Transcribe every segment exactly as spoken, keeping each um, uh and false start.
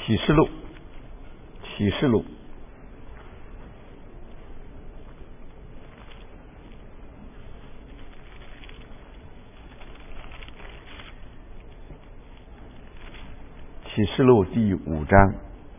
启示录，启示录，启示录第五章。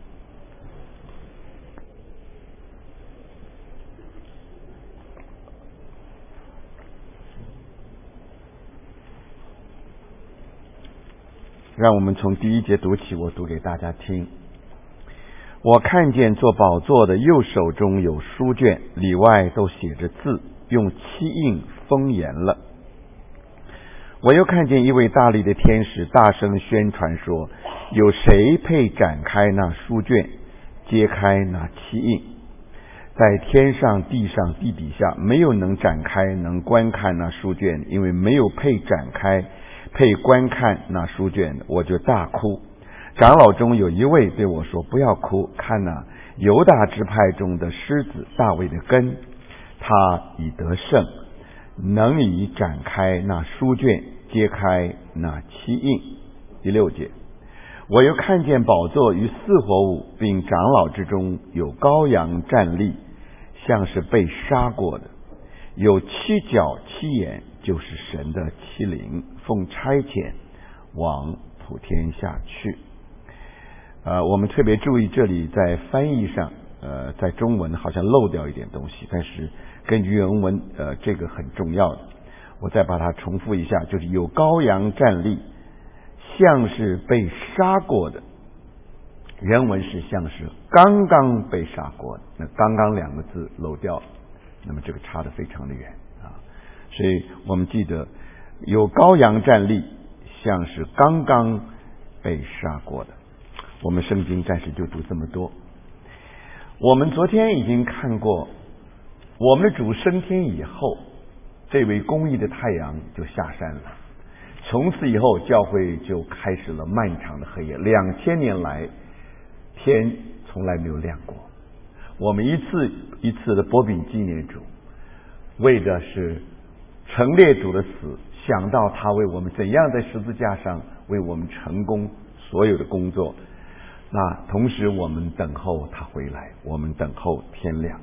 让我们从第一节读起，我读给大家听。我看见坐宝座的右手中有书卷，里外都写着字，用漆印封严了。我又看见一位大力的天使大声宣传说，有谁配展开那书卷，揭开那漆印？在天上地上地底下没有能展开能观看那书卷，因为没有配展开配观看那书卷，我就大哭。长老中有一位对我说，不要哭，看哪，犹大支派中的狮子大卫的根，他已得胜，能以展开那书卷，揭开那漆印。第六节，我又看见宝座与四活物并长老之中有羔羊站立，像是被杀过的，有七角七眼，就是神的七灵，奉差遣往普天下去。呃，我们特别注意这里在翻译上，呃，在中文好像漏掉一点东西，但是根据原文，呃，这个很重要的。我再把它重复一下，就是有羔羊站立，像是被杀过的。原文是像是刚刚被杀过的，那刚刚两个字漏掉了，那么这个差得非常的远啊。所以我们记得有羔羊站立，像是刚刚被杀过的。我们圣经暂时就读这么多。我们昨天已经看过，我们的主升天以后，这位公义的太阳就下山了，从此以后教会就开始了漫长的黑夜。两千年来天从来没有亮过。我们一次一次的擘饼纪念主，为的是陈列主的死，想到他为我们怎样在十字架上为我们成功所有的工作。那同时我们等候他回来，我们等候天亮。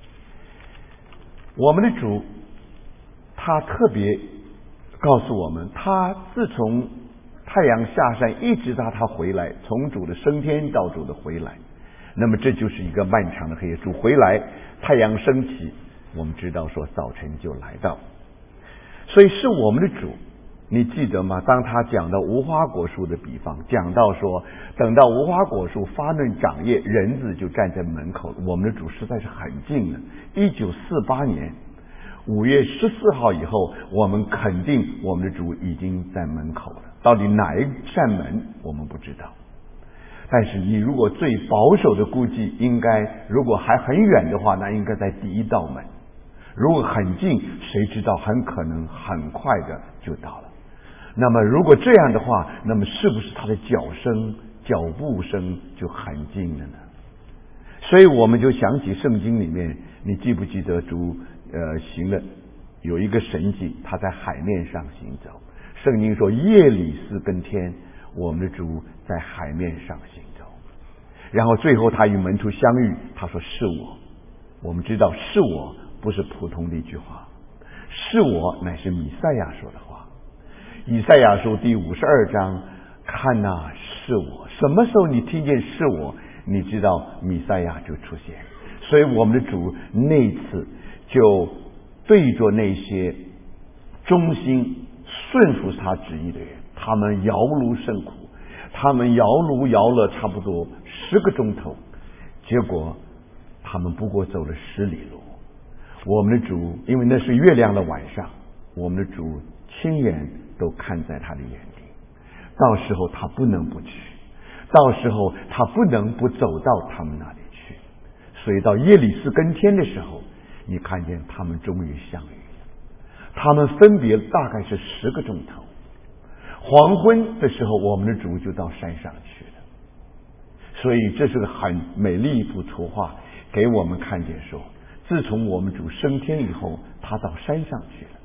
我们的主他特别告诉我们，他自从太阳下山一直到他回来，从主的升天到主的回来，那么这就是一个漫长的黑夜。主回来，太阳升起，我们知道说早晨就来到。所以是我们的主，你记得吗？当他讲到无花果树的比方，讲到说等到无花果树发嫩长叶，人子就站在门口了。我们的主实在是很近了。一九四八年五月十四号以后，我们肯定我们的主已经在门口了。到底哪一扇门我们不知道，但是你如果最保守的估计，应该如果还很远的话，那应该在第一道门。如果很近，谁知道很可能很快的就到了。那么如果这样的话，那么是不是他的脚声脚步声就很近了呢？所以我们就想起圣经里面，你记不记得主呃行了有一个神迹，他在海面上行走。圣经说夜里四更天，我们的主在海面上行走。然后最后他与门徒相遇，他说是我。我们知道是我不是普通的一句话，是我乃是弥赛亚说的话。以赛亚书第五十二章，看哪、啊、是我。什么时候你听见是我，你知道弥赛亚就出现。所以我们的主那次就对着那些忠心顺服他旨意的人，他们摇炉甚苦，他们摇炉摇了差不多十个钟头，结果他们不过走了十里路。我们的主，因为那是月亮的晚上，我们的主亲眼都看在他的眼里，到时候他不能不去，到时候他不能不走到他们那里去。所以到夜里四更天的时候，你看见他们终于相遇了。他们分别大概是十个钟头。黄昏的时候，我们的主就到山上去了。所以这是个很美丽一幅图画，给我们看见说，自从我们主升天以后，他到山上去了。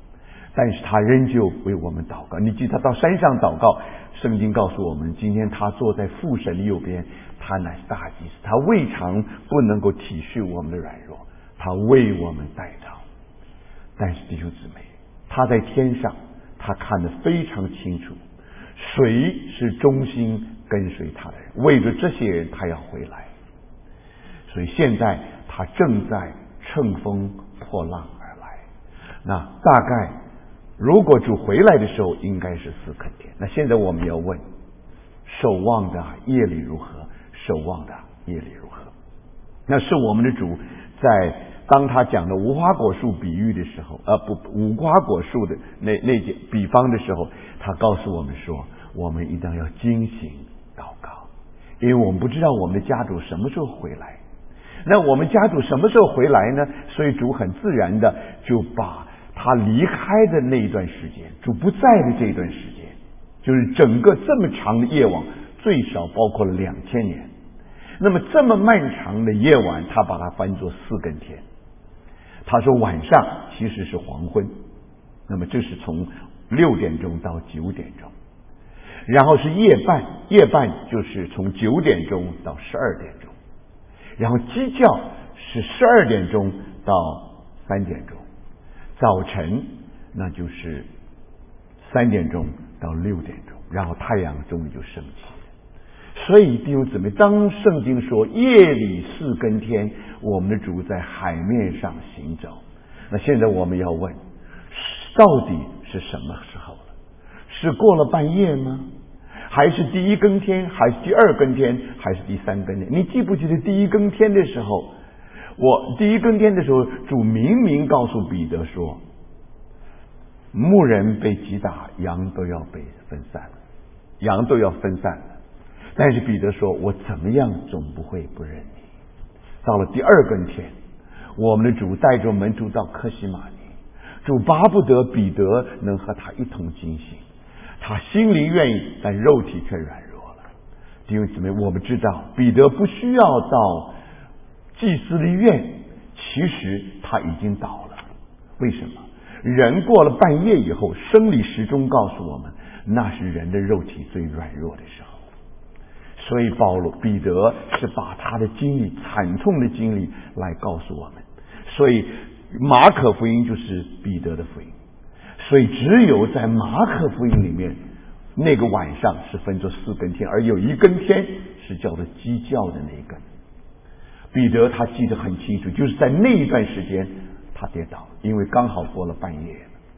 但是他仍旧为我们祷告。你记得他到山上祷告，圣经告诉我们，今天他坐在父神的右边，他乃是大祭司，他未尝不能够体恤我们的软弱，他为我们代祷。但是弟兄姊妹，他在天上，他看得非常清楚，谁是忠心跟随他的人，为着这些人他要回来。所以现在他正在乘风破浪而来。那大概如果主回来的时候应该是四更天。那现在我们要问，守望的夜里如何？守望的夜里如何？那是我们的主在当他讲的无花果树比喻的时候，呃不无花果树的那那件比方的时候，他告诉我们说，我们一定要警醒祷告，因为我们不知道我们的家主什么时候回来。那我们家主什么时候回来呢？所以主很自然的就把他离开的那一段时间，主不在的这一段时间，就是整个这么长的夜晚，最少包括了两千年。那么这么漫长的夜晚，他把它翻作四更天。他说晚上其实是黄昏，那么这是从六点钟到九点钟，然后是夜半，夜半就是从九点钟到十二点钟，然后鸡叫是十二点钟到三点钟，早晨那就是三点钟到六点钟，然后太阳终于就升起。所以弟兄姊妹，当圣经说夜里四更天，我们的主在海面上行走。那现在我们要问，到底是什么时候了？是过了半夜吗？还是第一更天？还是第二更天？还是第三更天？你记不记得第一更天的时候，我第一更天的时候，主明明告诉彼得说，牧人被击打，羊都要被分散了，羊都要分散了。但是彼得说，我怎么样总不会不认你。到了第二更天，我们的主带着门徒到客西马尼，主巴不得彼得能和他一同惊醒，他心灵愿意，但肉体却软弱了。弟兄姊妹，我们知道彼得不需要到祭司的院，其实他已经倒了。为什么？人过了半夜以后，生理时钟告诉我们，那是人的肉体最软弱的时候。所以保罗彼得是把他的经历，惨痛的经历来告诉我们。所以马可福音就是彼得的福音。所以只有在马可福音里面，那个晚上是分作四更天，而有一更天是叫做鸡叫的那一更。彼得他记得很清楚，就是在那一段时间他跌倒，因为刚好过了半夜。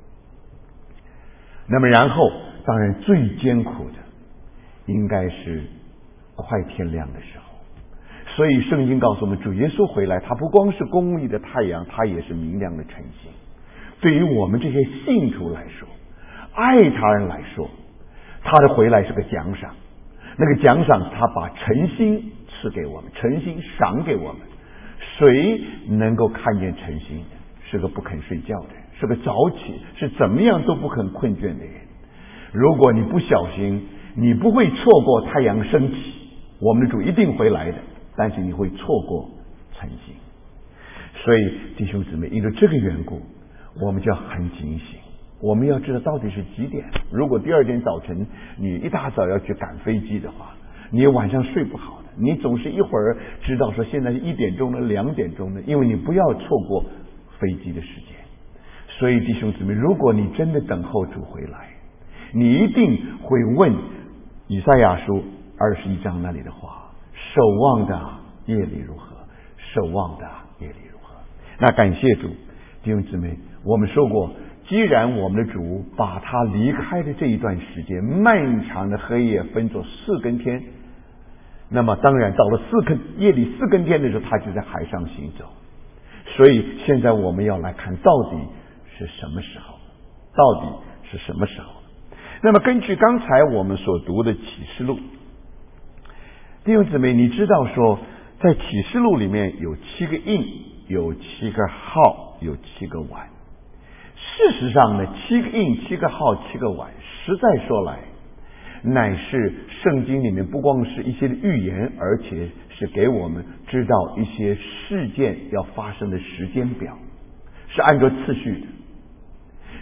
那么然后当然最艰苦的应该是快天亮的时候。所以圣经告诉我们，主耶稣回来，他不光是公义的太阳，他也是明亮的晨星。对于我们这些信徒来说，爱他人来说，他的回来是个奖赏。那个奖赏他把晨星赐给我们，晨星赏给我们。谁能够看见晨星？是个不肯睡觉的人，是个早起，是怎么样都不肯困倦的人。如果你不小心，你不会错过太阳升起，我们的主一定回来的，但是你会错过晨星。所以弟兄姊妹，因为这个缘故，我们就要很警醒，我们要知道到底是几点。如果第二天早晨你一大早要去赶飞机的话，你晚上睡不好的，你总是一会儿知道说现在是一点钟了，两点钟了，因为你不要错过飞机的时间。所以弟兄姊妹，如果你真的等候主回来，你一定会问以赛亚书二十一章那里的话，守望的夜里如何？守望的夜里如何？那感谢主，弟兄姊妹，我们说过，既然我们的主把他离开的这一段时间，漫长的黑夜分作四更天，那么当然到了四更夜里四更天的时候，他就在海上行走。所以现在我们要来看到底是什么时候，到底是什么时候。那么根据刚才我们所读的启示录，弟兄姊妹，你知道说在启示录里面有七个印，有七个号，有七个碗。事实上呢，七个印，七个号，七个碗，实在说来乃是圣经里面不光是一些预言，而且是给我们知道一些事件要发生的时间表，是按照次序的。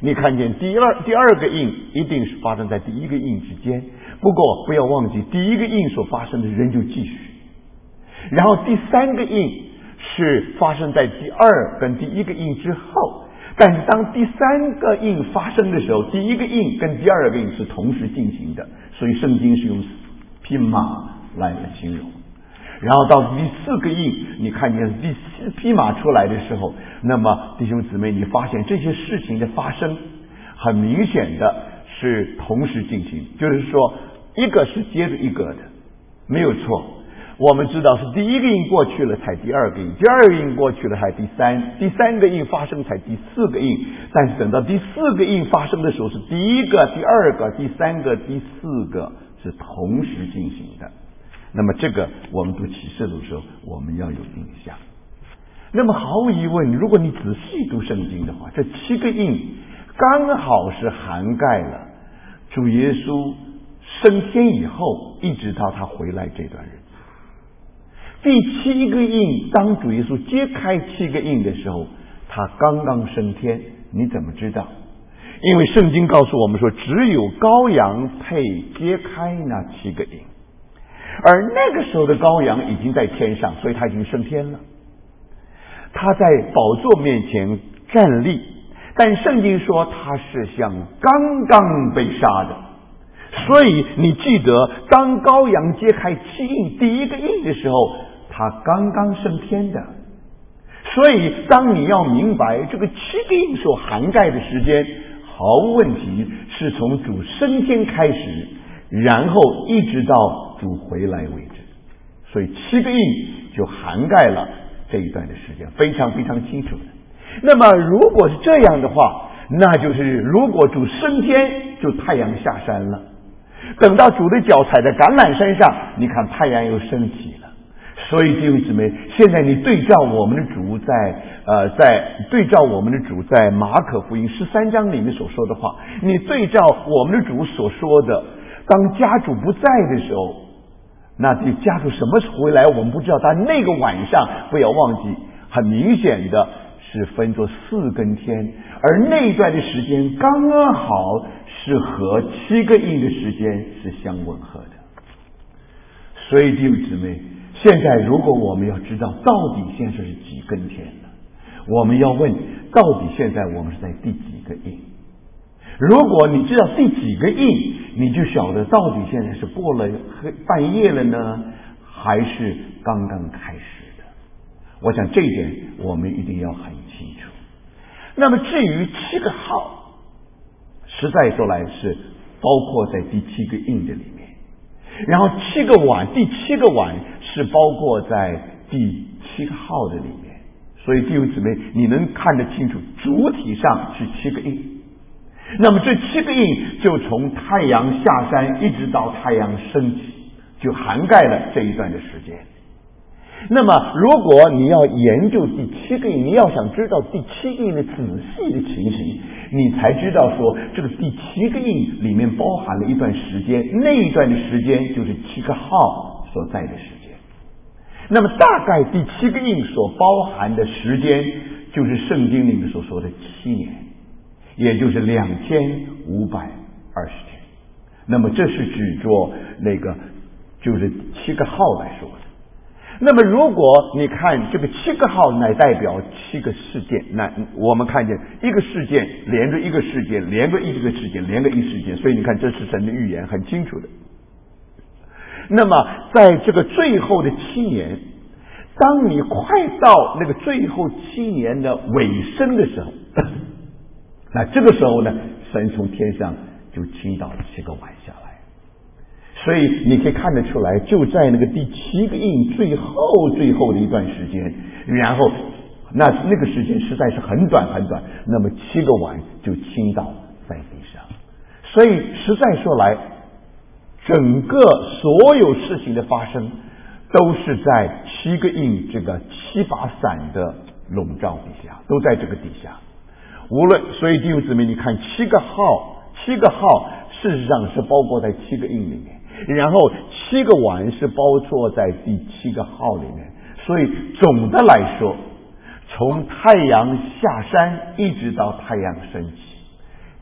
你看见第二第二个印一定是发生在第一个印之间，不过不要忘记第一个印所发生的仍旧继续，然后第三个印是发生在第二跟第一个印之后，但是当第三个印发生的时候，第一个印跟第二个印是同时进行的，所以圣经是用匹马来形容。然后到第四个印，你看见第四匹马出来的时候，那么弟兄姊妹，你发现这些事情的发生很明显的是同时进行，就是说一个是接着一个的，没有错。我们知道是第一个印过去了才第二个印，第二个印过去了才第三，第三个印发生才第四个印，但是等到第四个印发生的时候，是第一个、第二个、第三个、第四个是同时进行的。那么这个我们读启示录的时候我们要有印象。那么毫无疑问，如果你仔细读圣经的话，这七个印刚好是涵盖了主耶稣升天以后一直到他回来这段日子。第七个印，当主耶稣揭开七个印的时候，他刚刚升天。你怎么知道？因为圣经告诉我们说，只有羔羊配揭开那七个印，而那个时候的羔羊已经在天上，所以他已经升天了。他在宝座面前站立，但圣经说他是像刚刚被杀的。所以你记得，当羔羊揭开七印第一个印的时候，他刚刚升天的。所以当你要明白这个七个印所涵盖的时间，毫无问题是从主升天开始，然后一直到主回来为止。所以七个印就涵盖了这一段的时间，非常非常清楚的。那么如果是这样的话，那就是如果主升天，就太阳下山了，等到主的脚踩在橄榄山上，你看太阳又升起了。所以弟兄姊妹，现在你对照我们的主在呃在对照我们的主在马可福音十三章里面所说的话，你对照我们的主所说的，当家主不在的时候，那这家主什么时候回来我们不知道，但那个晚上不要忘记，很明显的是分作四更天，而那一段的时间刚刚好是和七个印的时间是相吻合的。所以弟兄姊妹，现在如果我们要知道到底现在是几更天了，我们要问到底现在我们是在第几个印。如果你知道第几个印，你就晓得到底现在是过了半夜了呢，还是刚刚开始的。我想这一点我们一定要很清楚。那么至于七个号，实在说来是包括在第七个印的里面，然后七个碗，第七个碗是包括在第七个号的里面。所以弟兄姊妹，你能看得清楚，主体上是七个印。那么这七个印就从太阳下山一直到太阳升起，就涵盖了这一段的时间。那么如果你要研究第七个印，你要想知道第七个印的仔细的情形，你才知道说这个第七个印里面包含了一段时间，那一段的时间就是七个号所在的时间。那么大概第七个印所包含的时间就是圣经里面所说的七年，也就是两千五百二十天。那么这是指着那个就是七个号来说的。那么如果你看这个七个号乃代表七个事件，那我们看见一个事件连着一个事件，连着一个事件，连着一事件，所以你看这是神的预言，很清楚的。那么在这个最后的七年，当你快到那个最后七年的尾声的时候，那这个时候呢，神从天上就倾倒了七个碗下来。所以你可以看得出来，就在那个第七个印最后最后的一段时间，然后那那个时间实在是很短很短，那么七个碗就倾倒在地上。所以实在说来，整个所有事情的发生都是在七个印这个七把伞的笼罩底下，都在这个底下。无论所以弟兄姊妹，你看七个号，七个号事实上是包括在七个印里面，然后七个碗是包括在第七个号里面。所以总的来说，从太阳下山一直到太阳升起，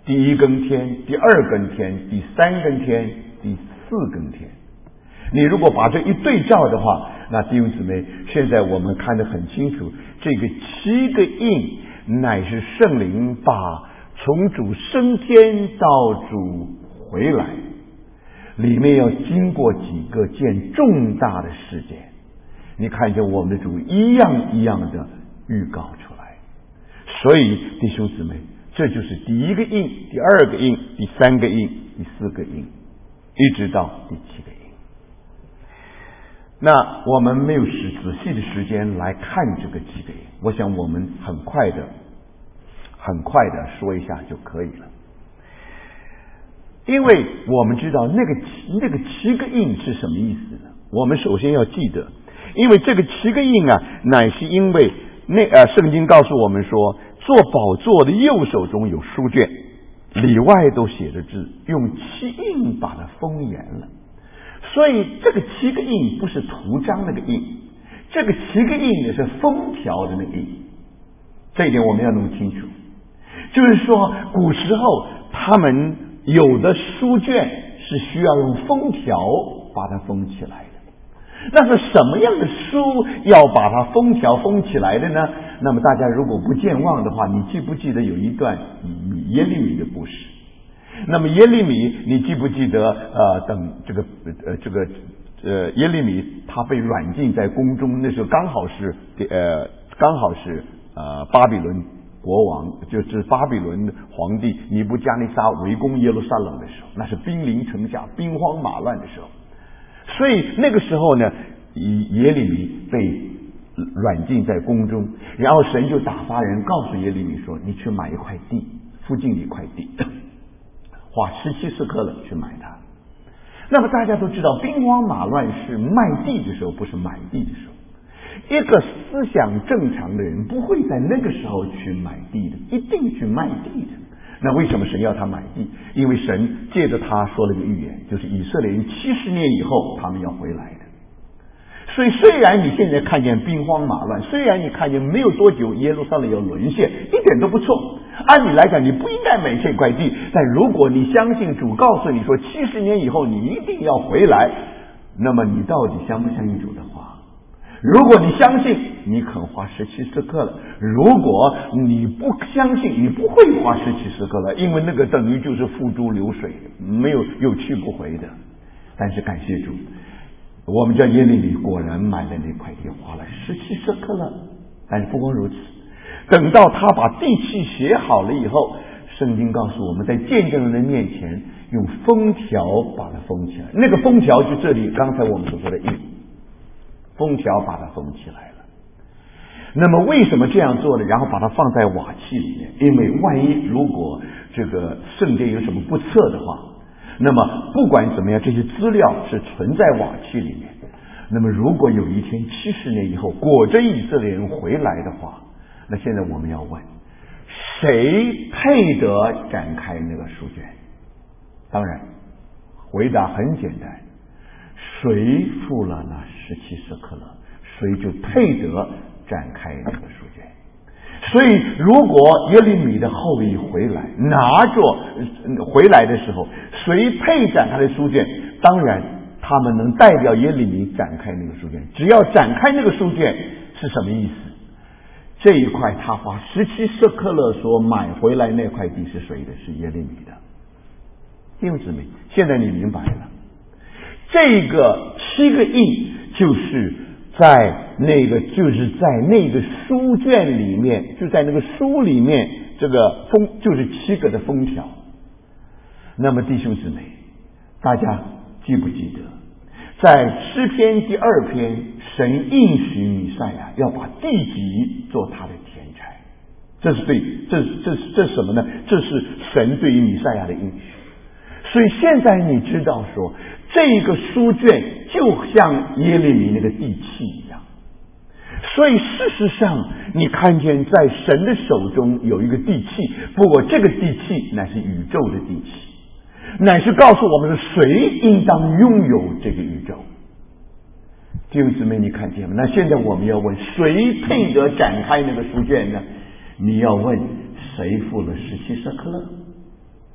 第一更天，第二更天，第三更天，第四更天。你如果把这一对照的话，那弟兄姊妹，现在我们看得很清楚，这个七个印乃是圣灵把从主升天到主回来，里面要经过几个件重大的事件。你看见我们的主一样一样的预告出来。所以弟兄姊妹，这就是第一个印，第二个印，第三个印，第四个印，一直到第七个印。那我们没有时仔细的时间来看这个七个印，我想我们很快的很快的说一下就可以了。因为我们知道那个那个七个印是什么意思呢？我们首先要记得，因为这个七个印啊，乃是因为那呃圣经告诉我们说，做宝座的右手中有书卷，里外都写着字，用七印把它封严了。所以这个七个印不是图章那个印，这个七个印呢是封条的那个印。这一点我们要弄清楚，就是说古时候他们有的书卷是需要用封条把它封起来的。那是什么样的书要把它封条封起来的呢？那么大家如果不健忘的话，你记不记得有一段耶利米的故事？那么耶利米，你记不记得呃，等这个呃这个呃耶利米他被软禁在宫中，那时候刚好是呃刚好是呃巴比伦国王，就是巴比伦皇帝尼布加尼撒围攻耶路撒冷的时候，那是兵临城下，兵荒马乱的时候。所以那个时候呢，耶利米被软禁在宫中，然后神就打发人告诉耶利米说，你去买一块地，附近的一块地，花十七斯克勒去买它。那么大家都知道，兵荒马乱是卖地的时候，不是买地的时候。一个思想正常的人不会在那个时候去买地的，一定去卖地的。那为什么神要他买地？因为神借着他说了个预言，就是以色列人七十年以后他们要回来的。所以虽然你现在看见兵荒马乱，虽然你看见没有多久耶路撒冷要沦陷，一点都不错。按理来讲你不应该买这块地，但如果你相信主告诉你说七十年以后你一定要回来，那么你到底相不相信主的话？如果你相信，你肯花十七斯克了；如果你不相信，你不会花十七斯克了，因为那个等于就是付诸流水，没有有去不回的。但是感谢主，我们叫耶利米果然买了那块地，花了十七斯克了。但是不光如此，等到他把地契写好了以后，圣经告诉我们，在见证人的面前用封条把它封起来。那个封条就这里刚才我们所说的印，封条把它封起来了。那么为什么这样做呢？然后把它放在瓦器里面，因为万一如果这个圣殿有什么不测的话，那么不管怎么样，这些资料是存在瓦器里面。那么如果有一天七十年以后果真以色列人回来的话，那现在我们要问，谁配得展开那个书卷？当然回答很简单，谁付了那十七斯克勒，谁就配得展开那个书卷。所以如果耶利米的后裔回来拿着回来的时候，谁配展开的书卷？当然他们能代表耶利米展开那个书卷。只要展开那个书卷是什么意思？这一块他花十七舍克勒所买回来那块地是谁的？是耶利米的。弟兄姊妹，现在你明白了，这个七个印就是在那个就是在那个书卷里面，就在那个书里面，这个封就是七个的封条。那么弟兄姊妹，大家记不记得，在诗篇第二篇，神应许弥赛亚要把地级做他的田产。这是对，这是这是这是什么呢？这是神对于弥赛亚的应许。所以现在你知道说，这个书卷就像耶利米那个地契一样。所以事实上你看见在神的手中有一个地契，不过这个地契乃是宇宙的地契，乃是告诉我们说谁应当拥有这个宇宙。弟兄姊妹，你看见吗？那现在我们要问，谁配得展开那个书卷呢？你要问谁付了十七舍克勒？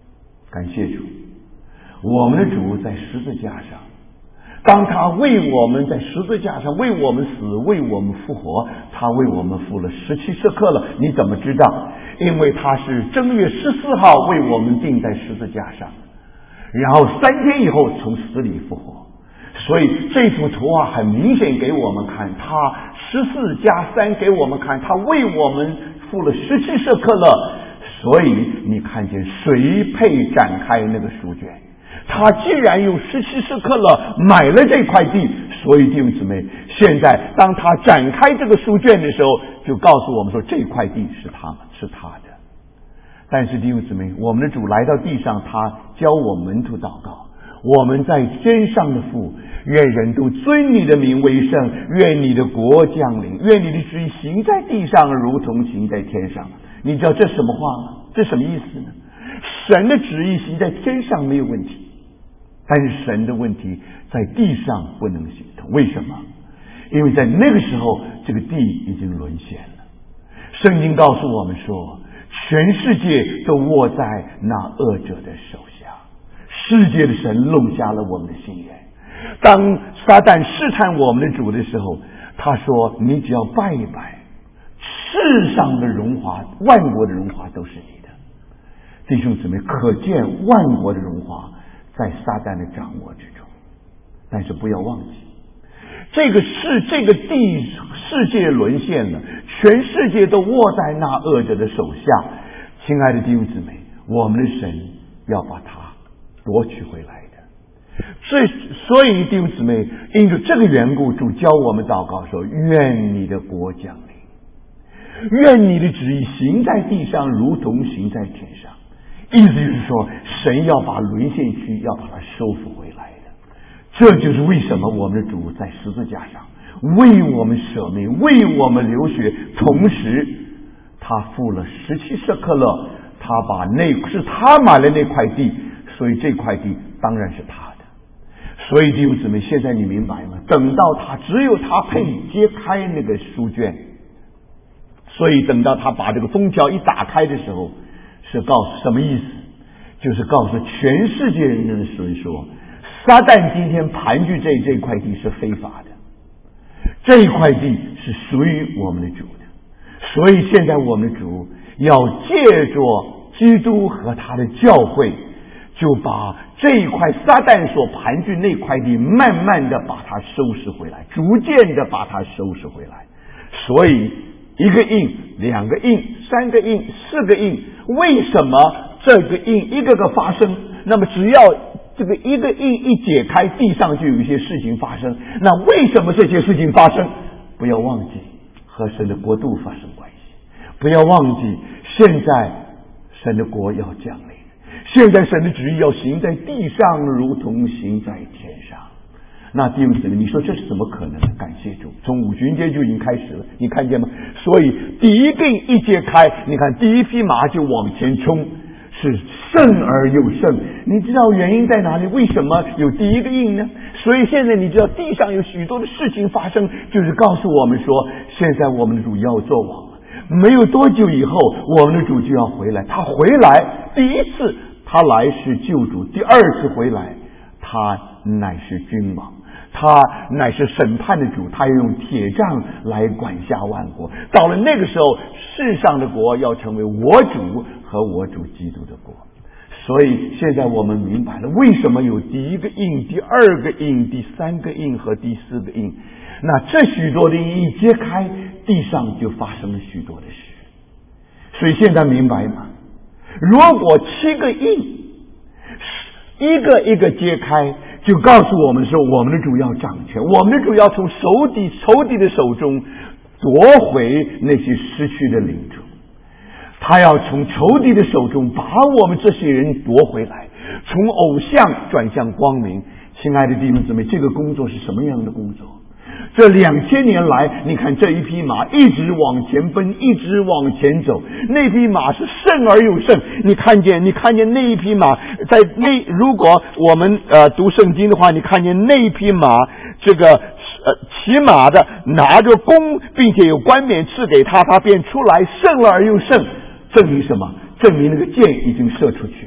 感谢主，我们的主在十字架上，当他为我们在十字架上为我们死，为我们复活，他为我们付了十七舍客勒。你怎么知道？因为他是正月十四号为我们钉在十字架上，然后三天以后从死里复活。所以这幅图画很明显给我们看，他十四加三给我们看，他为我们付了十七舍客勒。所以你看见谁配展开那个书卷？他既然用十七舍客勒买了这块地，所以弟兄姊妹，现在当他展开这个书卷的时候，就告诉我们说这块地是他是他的。但是弟兄姊妹，我们的主来到地上，他教我们门徒祷告，我们在天上的父，愿人都尊你的名为圣，愿你的国降临，愿你的旨意行在地上如同行在天上。你知道这什么话吗？这什么意思呢？神的旨意行在天上没有问题，但是神的问题在地上不能行通。为什么？因为在那个时候这个地已经沦陷了。圣经告诉我们说，全世界都握在那恶者的手下，世界的神弄瞎了我们的心眼。当撒旦试探我们的主的时候，他说你只要拜一拜，世上的荣华，万国的荣华都是你的。弟兄姊妹，可见万国的荣华在撒旦的掌握之中。但是不要忘记，这个世这个地世界沦陷了，全世界都握在那恶者的手下。亲爱的弟兄姊妹，我们的神要把它夺取回来的。所以所以弟兄姊妹，因着这个缘故，主教我们祷告说，愿你的国降临，愿你的旨意行在地上如同行在天上。意思就是说，神要把沦陷区要把它收复回来的。这就是为什么我们的主在十字架上为我们舍命，为我们流血，同时他付了十七舍客勒，他把那是他买了那块地，所以这块地当然是他的。所以弟兄姊妹，现在你明白吗？等到他只有他配揭开那个书卷，所以等到他把这个封条一打开的时候，是告诉什么意思？就是告诉全世界人的人说，撒旦今天盘踞这这块地是非法的，这一块地是属于我们的主的。所以现在我们的主要借着基督和他的教会，就把这一块撒旦所盘踞那块地慢慢的把它收拾回来，逐渐的把它收拾回来。所以一个印，两个印，三个印，四个印，为什么这个印一个个发生？那么只要这个一个印一解开，地上就有一些事情发生。那为什么这些事情发生？不要忘记和神的国度发生关系，不要忘记现在神的国要降临，现在神的旨意要行在地上如同行在天上。那弟兄姊妹，你说这是怎么可能的？感谢主，从五旬节就已经开始了，你看见吗？所以第一个一揭开，你看第一匹马就往前冲，是胜而又胜。你知道原因在哪里？为什么有第一个印呢？所以现在你知道地上有许多的事情发生，就是告诉我们说，现在我们的主要做王了。没有多久以后，我们的主就要回来。他回来，第一次他来是救主，第二次回来他乃是君王，他乃是审判的主，他要用铁杖来管辖万国。到了那个时候，世上的国要成为我主和我主基督的国。所以现在我们明白了为什么有第一个印、第二个印、第三个印和第四个印。那这许多的印一揭开，地上就发生了许多的事。所以现在明白吗？如果七个印一个一个揭开，就告诉我们说，我们的主要掌权，我们的主要从仇敌仇敌的手中夺回那些失去的领主，他要从仇敌的手中把我们这些人夺回来，从偶像转向光明。亲爱的弟兄姊妹，这个工作是什么样的工作？这两千年来，你看这一匹马一直往前奔，一直往前走，那匹马是胜而又胜。你看见，你看见那一匹马在那，如果我们呃读圣经的话，你看见那一匹马，这个呃骑马的拿着弓，并且有冠冕赐给他，他便出来胜了而又胜。证明什么？证明那个箭已经射出去了。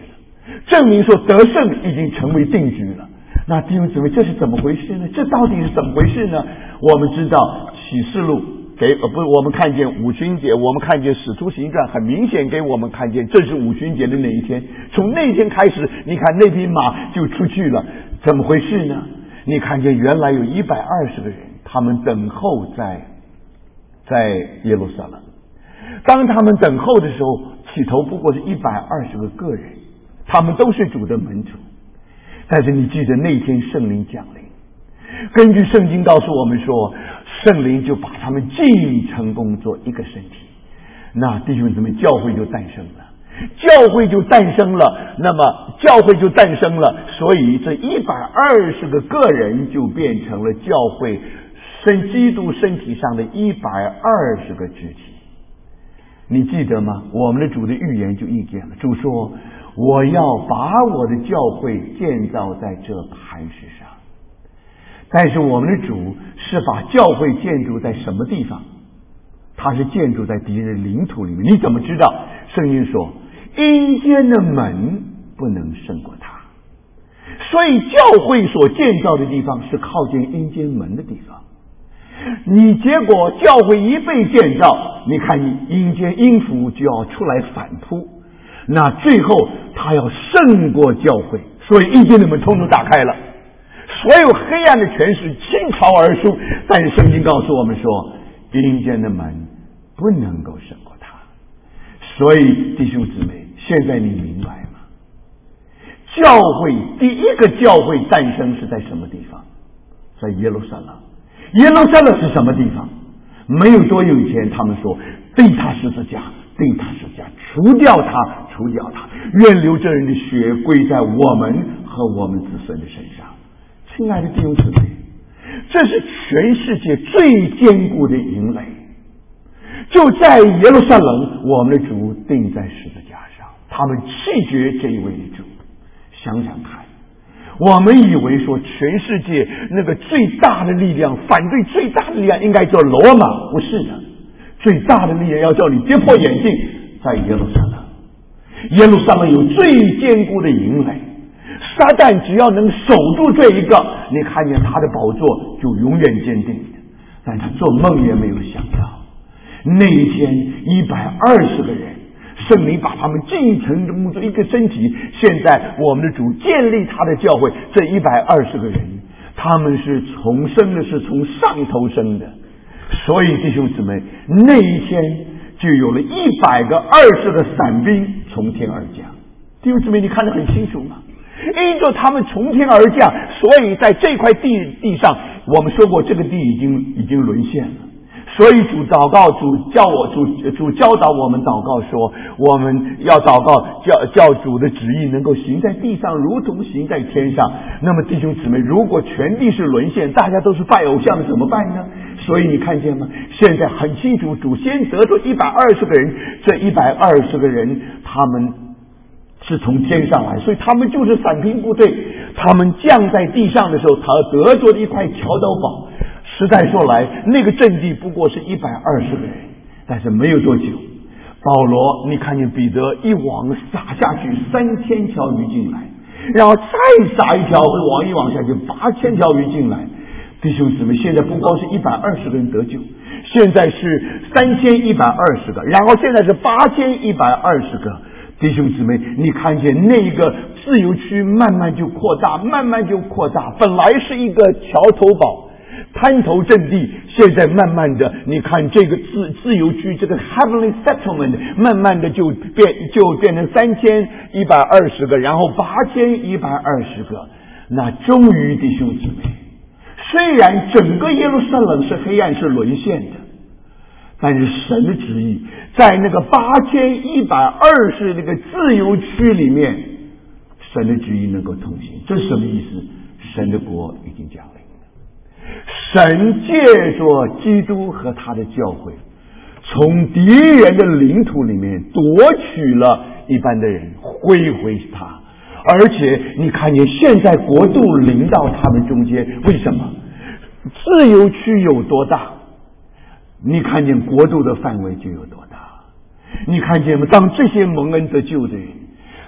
证明说得胜已经成为定局了。那弟兄姊妹，这是怎么回事呢？这到底是怎么回事呢？我们知道启示录给呃不，我们看见五旬节，我们看见使徒行传，很明显给我们看见这是五旬节的那一天。从那天开始，你看那匹马就出去了，怎么回事呢？你看见原来有一百二十个人，他们等候在在耶路撒冷。当他们等候的时候，起头不过是一百二十个个人，他们都是主的门徒。但是你记得那天圣灵降临，根据圣经告诉我们说，圣灵就把他们尽成功做一个身体。那弟兄姊妹，教会就诞生了，教会就诞生了，那么教会就诞生了，所以这一百二十个个人就变成了教会身基督身体上的一百二十个肢体。你记得吗？我们的主的预言就应验了，主说我要把我的教会建造在这磐石上。但是我们的主是把教会建筑在什么地方？他是建筑在敌人领土里面。你怎么知道？圣经说阴间的门不能胜过他，所以教会所建造的地方是靠近阴间门的地方。你结果教会一被建造，你看你阴间阴府就要出来反扑，那最后他要胜过教会，所以阴间的门通通打开了，所有黑暗的权势倾巢而出。但是圣经告诉我们说，阴间的门不能够胜过他。所以弟兄姊妹，现在你明白吗？教会第一个教会诞生是在什么地方？在耶路撒冷。耶路撒冷是什么地方？没有多久以前他们说钉他十字架，钉他十字架，除掉他，除掉他，愿流这人的血归在我们和我们子孙的身上。亲爱的弟兄姊妹，这是全世界最坚固的营垒，就在耶路撒冷，我们的主钉在十字架上，他们弃绝这一位的主。想想看，我们以为说全世界那个最大的力量，反对最大的力量应该叫罗马，不是的，最大的力量要叫你跌破眼镜，在耶路撒冷。耶路撒冷有最坚固的营垒，撒旦只要能守住这一个，你看见他的宝座就永远坚定的。但他做梦也没有想到，那一天一百二十个人，圣灵把他们进成中做一个身体。现在我们的主建立他的教会，这一百二十个人，他们是重生的，是从上头生的。所以弟兄姊妹，那一天就有了一百个二十个伞兵从天而降。弟兄姊妹，你看得很清楚吗？因着他们从天而降，所以在这块地地上，我们说过这个地已经已经沦陷了。所以主祷告，主叫我主主教导我们祷告说，我们要祷告叫叫主的旨意能够行在地上，如同行在天上。那么弟兄姊妹，如果全地是沦陷，大家都是拜偶像的，怎么办呢？所以你看见吗？现在很清楚，主先得着一百二十个人，这一百二十个人他们是从天上来，所以他们就是伞兵部队。他们降在地上的时候，他得着了一块桥头堡。实在说来，那个阵地不过是一百二十个人，但是没有多久，保罗，你看见彼得一网撒下去，三千条鱼进来，然后再撒一条网一网下去，八千条鱼进来。弟兄姊妹，现在不光是一百二十个人得救，现在是三千一百二十个，然后现在是八千一百二十个。弟兄姊妹，你看见那个自由区慢慢就扩大，慢慢就扩大，本来是一个桥头堡滩头阵地，现在慢慢的，你看这个自自由区，这个 heavenly settlement 慢慢的就变就变成三千一百二十个，然后八千一百二十个。那终于弟兄姊妹，虽然整个耶路撒冷是黑暗是沦陷的，但是神的旨意在那个八千一百二十那个自由区里面，神的旨意能够通行。这是什么意思？神的国已经降临。神借着基督和他的教会，从敌人的领土里面夺取了一般的人，归回他。而且你看见现在国度临到他们中间，为什么？自由区有多大，你看见国度的范围就有多大。你看见吗？当这些蒙恩得救的人，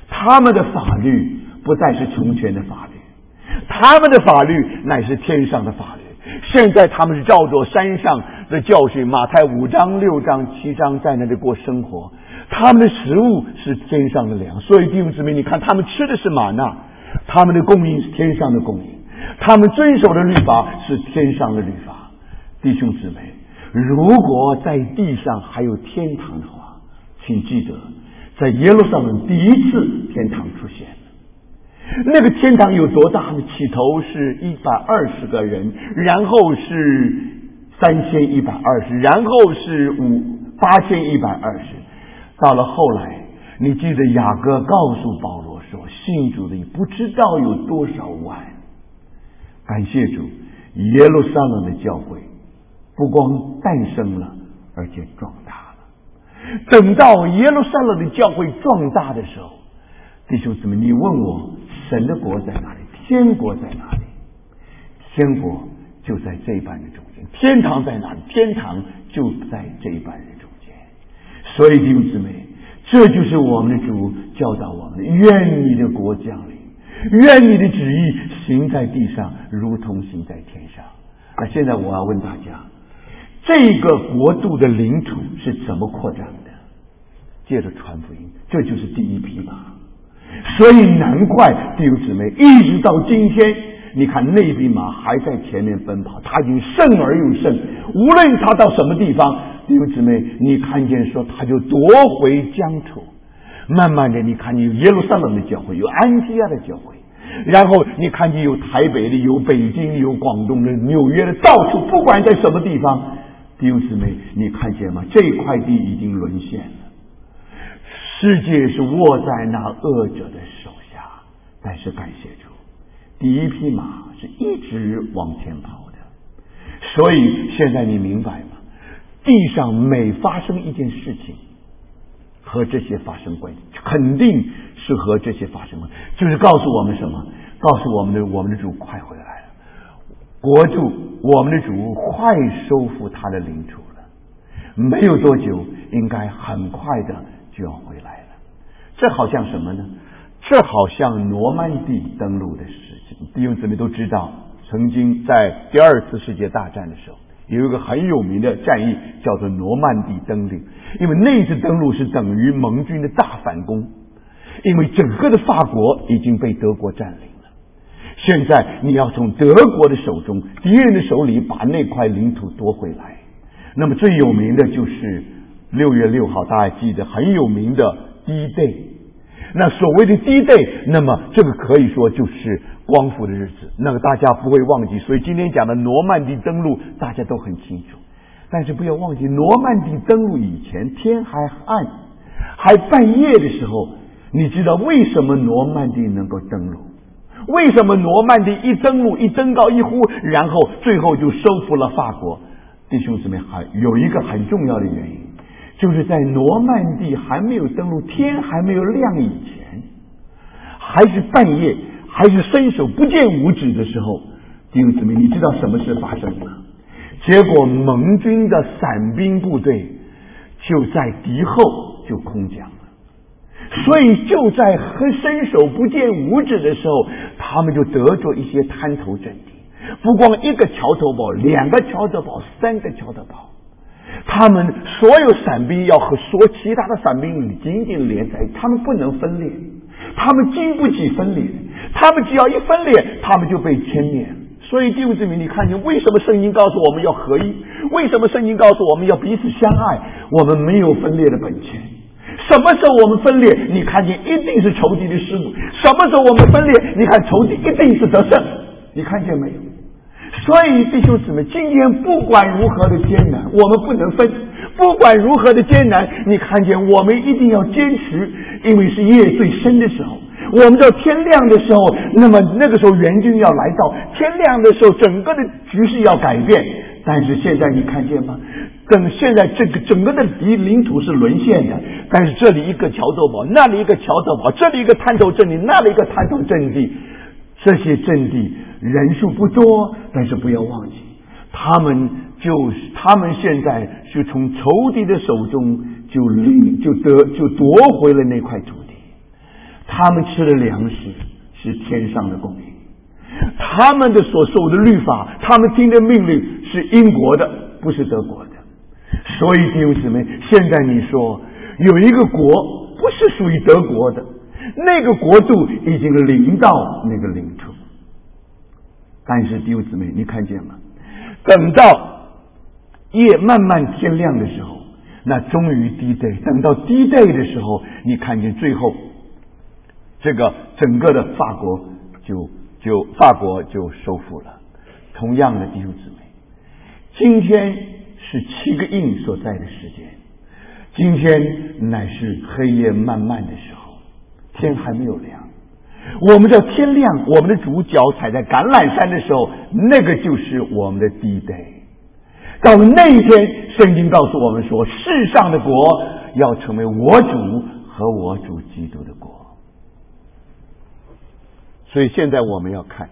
他们的法律不再是从前的法律，他们的法律乃是天上的法律。现在他们是照着山上的教训，马太五章六章七章在那里过生活，他们的食物是天上的粮。所以弟兄姊妹，你看他们吃的是玛纳，他们的供应是天上的供应，他们遵守的律法是天上的律法。弟兄姊妹，如果在地上还有天堂的话，请记得在耶路撒冷第一次天堂出现，那个天堂有多大呢？起头是一百二十个人，然后是三千一百二十，然后是五八千一百二十。到了后来，你记得雅各告诉保罗说，信主的不知道有多少万。感谢主，耶路撒冷的教会不光诞生了，而且壮大了。等到耶路撒冷的教会壮大的时候，弟兄姊妹，你问我神的国在哪里？天国在哪里？天国就在这一班人中间。天堂在哪里？天堂就在这一班人中间。所以弟兄姊妹，这就是我们的主教导我们的：愿你的国降临，愿你的旨意行在地上，如同行在天上。那现在我要问大家，这个国度的领土是怎么扩张的？借着传福音，这就是第一匹马。所以难怪弟兄姊妹，一直到今天，你看那匹马还在前面奔跑，他已经胜而又胜。无论他到什么地方，弟兄姊妹，你看见说他就夺回疆土。慢慢的，你看见有耶路撒冷的教会，有安提亚的教会，然后你看见有台北的，有北京，有广东的，纽约的，到处不管在什么地方，弟兄姊妹，你看见吗？这块地已经沦陷了。世界是握在那恶者的手下，但是感谢主，第一匹马是一直往前跑的。所以现在你明白吗？地上每发生一件事情，和这些发生关系，肯定是和这些发生关系，就是告诉我们什么？告诉我们的我们的主快回来了，国主我们的主快收复他的领土了，没有多久，应该很快的就要回来了。这好像什么呢？这好像挪曼底登陆的事情。弟兄姊妹都知道，曾经在第二次世界大战的时候，有一个很有名的战役叫做挪曼底登陆。因为那次登陆是等于盟军的大反攻，因为整个的法国已经被德国占领了。现在你要从德国的手中、敌人的手里把那块领土夺回来。那么最有名的就是六月六号，大家记得很有名的D-Day。那所谓的D-Day，那么这个可以说就是光复的日子，那个大家不会忘记。所以今天讲的诺曼底登陆，大家都很清楚。但是不要忘记，诺曼底登陆以前天还暗，还半夜的时候，你知道为什么诺曼底能够登陆？为什么诺曼底一登陆，一登高一呼，然后最后就收复了法国？弟兄姊妹，还有一个很重要的原因，就是在诺曼底还没有登陆，天还没有亮以前，还是半夜，还是伸手不见五指的时候，弟兄姊妹，你知道什么事发生吗？结果盟军的伞兵部队就在敌后就空降了，所以就在伸手不见五指的时候，他们就得着一些滩头阵地，不光一个桥头堡，两个桥头堡，三个桥头堡，他们所有伞兵要和所其他的伞兵紧紧连在一起，他们不能分裂，他们经不起分裂，他们只要一分裂，他们就被歼灭。所以弟兄姊妹，你看见为什么圣经告诉我们要合一？为什么圣经告诉我们要彼此相爱？我们没有分裂的本钱。什么时候我们分裂，你看见一定是仇敌的失误；什么时候我们分裂，你看仇敌一定是得胜。你看见没有？所以弟兄姊妹，今天不管如何的艰难，我们不能分；不管如何的艰难，你看见我们一定要坚持，因为是夜最深的时候。我们到天亮的时候，那么那个时候援军要来到，天亮的时候整个的局势要改变。但是现在你看见吗？等现在这个整个的领土是沦陷的，但是这里一个桥头堡，那里一个桥头堡，这里一个滩头阵地，那里一个滩头阵地，这些阵地人数不多，但是不要忘记，他们就是他们现在是从仇敌的手中就领就得就夺回了那块土地。 他们吃的粮食是天上的供应，他们的所受的律法，他们听的命令是英国的，不是德国的。所以弟兄姊妹，现在你说有一个国不是属于德国的，那个国度已经临到那个领土。但是弟兄姊妹，你看见吗？等到夜慢慢天亮的时候，那终于D day，等到D day的时候，你看见最后这个整个的法国就就法国就收复了。同样的弟兄姊妹，今天是七个印所在的时间，今天乃是黑夜漫漫的时候，天还没有亮。我们叫天亮，我们的主脚踩在橄榄山的时候，那个就是我们的D day。到了那一天，圣经告诉我们说，世上的国要成为我主和我主基督的国。所以现在我们要看，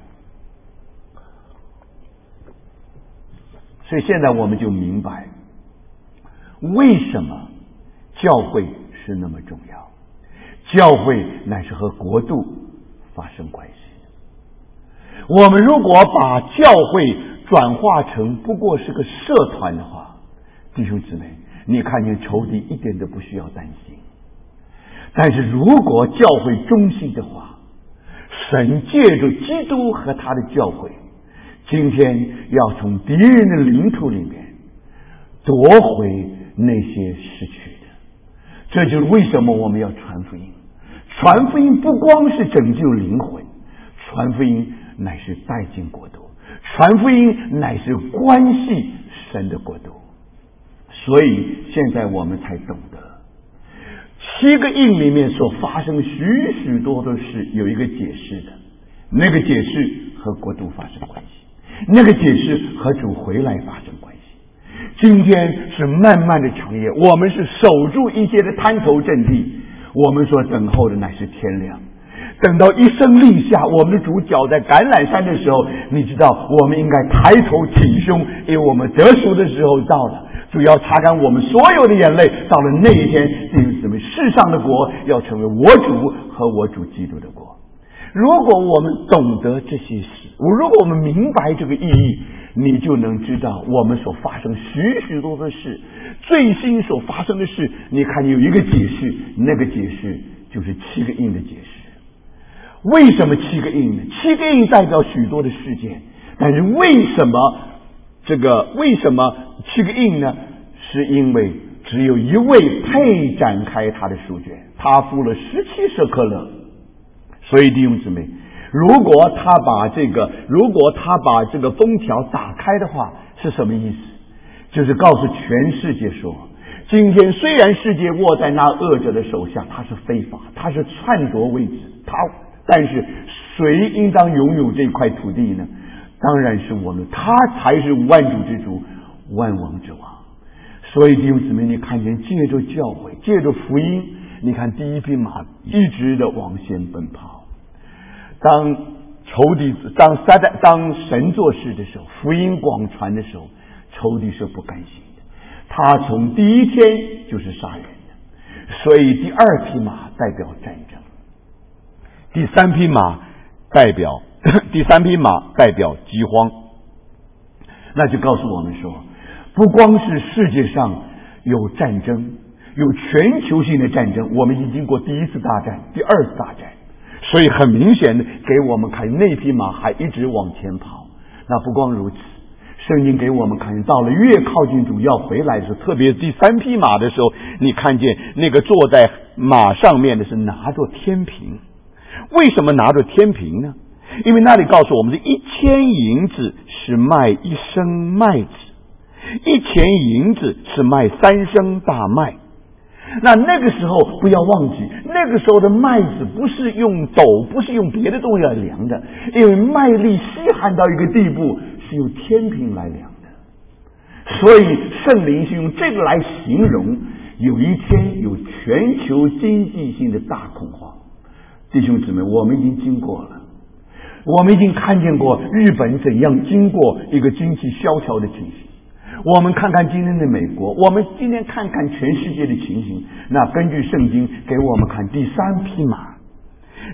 所以现在我们就明白为什么教会是那么重要。教会乃是和国度发生关系。我们如果把教会转化成不过是个社团的话，弟兄姊妹，你看见仇敌一点都不需要担心。但是如果教会中心的话，神借着基督和他的教会，今天要从敌人的领土里面夺回那些失去的。这就是为什么我们要传福音。传福音不光是拯救灵魂，传福音乃是带进国度，传福音乃是关系神的国度。所以现在我们才懂得七个印里面所发生许许多多事有一个解释的，那个解释和国度发生关系，那个解释和主回来发生关系。今天是漫漫的长夜，我们是守住一些的滩头阵地，我们所等候的乃是天亮。等到一声令下，我们的主脚在橄榄山的时候，你知道我们应该抬头挺胸，因为我们得赎的时候到了。主要擦干我们所有的眼泪，到了那一天，弟兄姊妹，世上的国要成为我主和我主基督的国。如果我们懂得这些事，如果我们明白这个意义，你就能知道我们所发生许许多多的事，最新所发生的事，你看有一个解释，那个解释就是七个印的解释。为什么七个印呢？七个印代表许多的事件，但是为什么这个为什么七个印呢？是因为只有一位配展开他的书卷，他付了十七舍客勒。所以弟兄姊妹，如果他把这个如果他把这个封条打开的话，是什么意思？就是告诉全世界说，今天虽然世界握在那恶者的手下，他是非法，他是篡夺位置，他但是谁应当拥有这块土地呢？当然是我们，他才是万主之主，万王之王。所以弟兄姊妹，你看见借着教会，借着福音，你看第一匹马一直的往前奔跑。当仇敌当撒旦当神做事的时候，福音广传的时候，仇敌是不甘心的，他从第一天就是杀人的。所以第二匹马代表战争，第三匹马代表第三匹马代表饥荒。那就告诉我们说，不光是世界上有战争，有全球性的战争，我们已经经过第一次大战，第二次大战，所以很明显的给我们看那匹马还一直往前跑。那不光如此，圣经给我们看，到了越靠近主要回来的时候，特别第三匹马的时候，你看见那个坐在马上面的是拿着天平。为什么拿着天平呢？因为那里告诉我们，是一千银子是卖一升麦子，一钱银子是卖三升大麦。那那个时候不要忘记，那个时候的麦子不是用斗，不是用别的东西来量的，因为麦粒稀罕到一个地步是用天平来量的。所以圣灵是用这个来形容有一天有全球经济性的大恐慌。弟兄姊妹，我们已经经过了，我们已经看见过日本怎样经过一个经济萧条的情形。我们看看今天的美国，我们今天看看全世界的情形。那根据圣经给我们看第三匹马，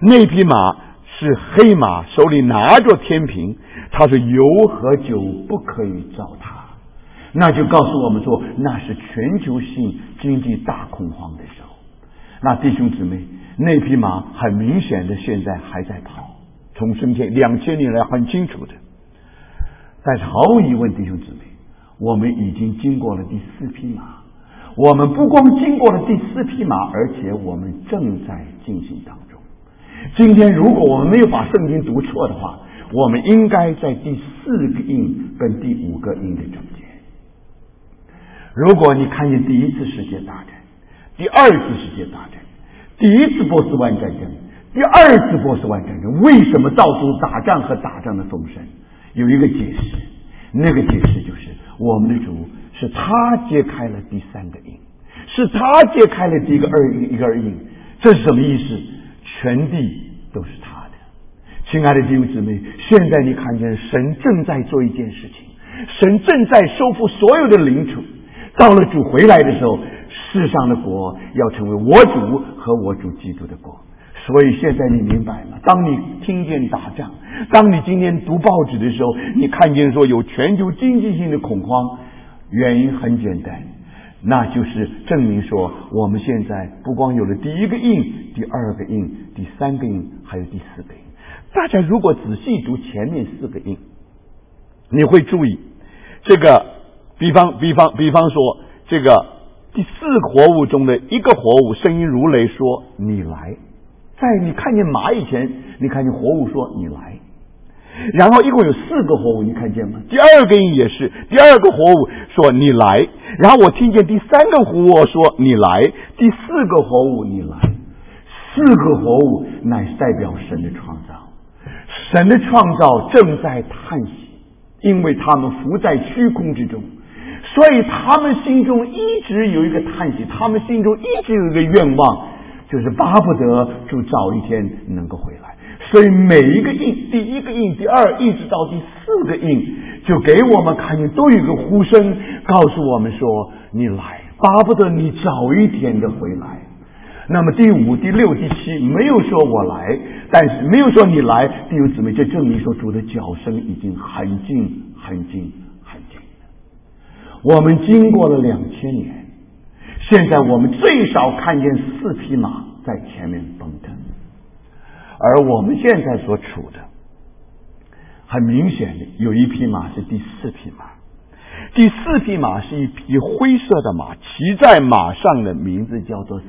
那匹马是黑马，手里拿着天平，他说油和酒不可以糟蹋。那就告诉我们说，那是全球性经济大恐慌的时候。那弟兄姊妹，那匹马很明显的现在还在跑，从升天两千年来很清楚的。但是毫无疑问，弟兄姊妹，我们已经经过了第四匹马。我们不光经过了第四匹马，而且我们正在进行当中。今天如果我们没有把圣经读错的话，我们应该在第四个印跟第五个印的中间。如果你看见第一次世界大战、第二次世界大战、第一次波斯湾战争、第二次波斯湾战争，为什么到处打仗和打仗的风声？有一个解释，那个解释就是我们的主是他揭开了第三个印，是他揭开了第一个二印，一个二印。这是什么意思？全地都是他的。亲爱的弟兄姊妹，现在你看见神正在做一件事情，神正在收复所有的领土。到了主回来的时候，世上的国要成为我主和我主基督的国。所以现在你明白吗？当你听见打仗，当你今天读报纸的时候，你看见说有全球经济性的恐慌，原因很简单，那就是证明说我们现在不光有了第一个印、第二个印、第三个印，还有第四个印。大家如果仔细读前面四个印，你会注意这个比方比方比方说这个第四个活物中的一个活物声音如雷说你来。在你看见马以前，你看见活物说你来，然后一共有四个活物，你看见吗？第二个印也是，第二个活物说你来，然后我听见第三个活物说你来，第四个活物你来。四个活物乃是代表神的创造，神的创造正在叹息，因为他们伏在虚空之中，所以他们心中一直有一个叹息，他们心中一直有一个愿望，就是巴不得主早一天能够回来。所以每一个印，第一个印、第二一直到第四个印，就给我们看见都有一个呼声告诉我们说你来，巴不得你早一天的回来。那么第五、第六、第七没有说我来，但是没有说你来，弟兄姊妹，这证明说主的脚声已经很近很近很近了。我们经过了两千年，现在我们最少看见四匹马在前面奔腾，而我们现在所处的很明显的有一匹马是第四匹马。第四匹马是一匹灰色的马，骑在马上的名字叫做死，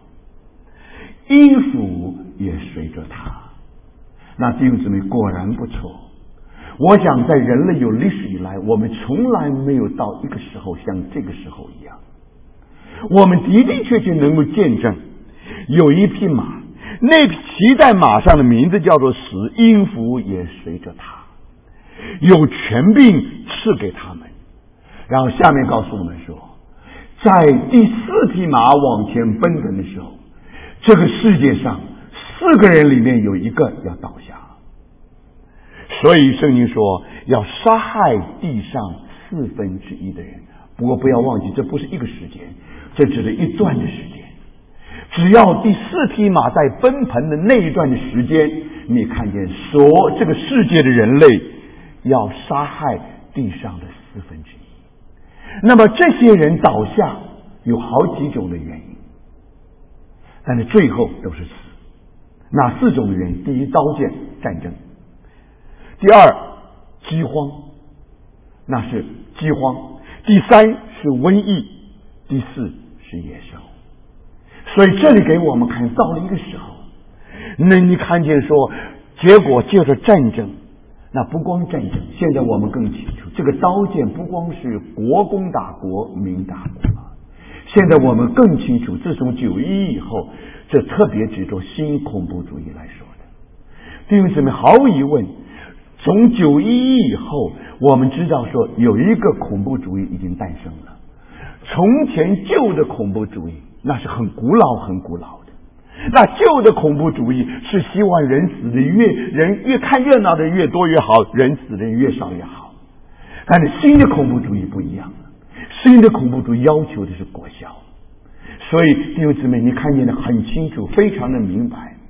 音符也随着它。那弟兄姊妹，果然不错。我想在人类有历史以来，我们从来没有到一个时候像这个时候一样，我们的的确确能够见证有一匹马，那匹骑在马上的名字叫做死，音符也随着它，有权柄赐给他们。然后下面告诉我们说，在第四匹马往前奔腾的时候，这个世界上四个人里面有一个要倒下。所以圣经说要杀害地上四分之一的人。不过不要忘记，这不是一个时间，这只是一段的时间。只要第四匹马在奔腾的那一段的时间，你看见说这个世界的人类要杀害地上的四分之一。那么这些人倒下有好几种的原因，但是最后都是死。哪四种的原因？第一，刀剑战争；第二，饥荒，那是饥荒；第三是瘟疫；第四是野兽。所以这里给我们看到了一个时候，那你看见说结果就是战争。那不光战争，现在我们更清楚，这个刀剑不光是国攻打国，民打国。现在我们更清楚，自从九一一以后，这特别指着新恐怖主义来说的。弟兄姊妹，毫无疑问，从九一一以后，我们知道说有一个恐怖主义已经诞生了。从前旧的恐怖主义那是很古老很古老的，那旧的恐怖主义是希望人死的越人越看热闹的越多越好，人死的越少越好。但是新的恐怖主义不一样了，新的恐怖主义要求的是果效。所以弟兄姊妹，你看见的很清楚，非常的明白。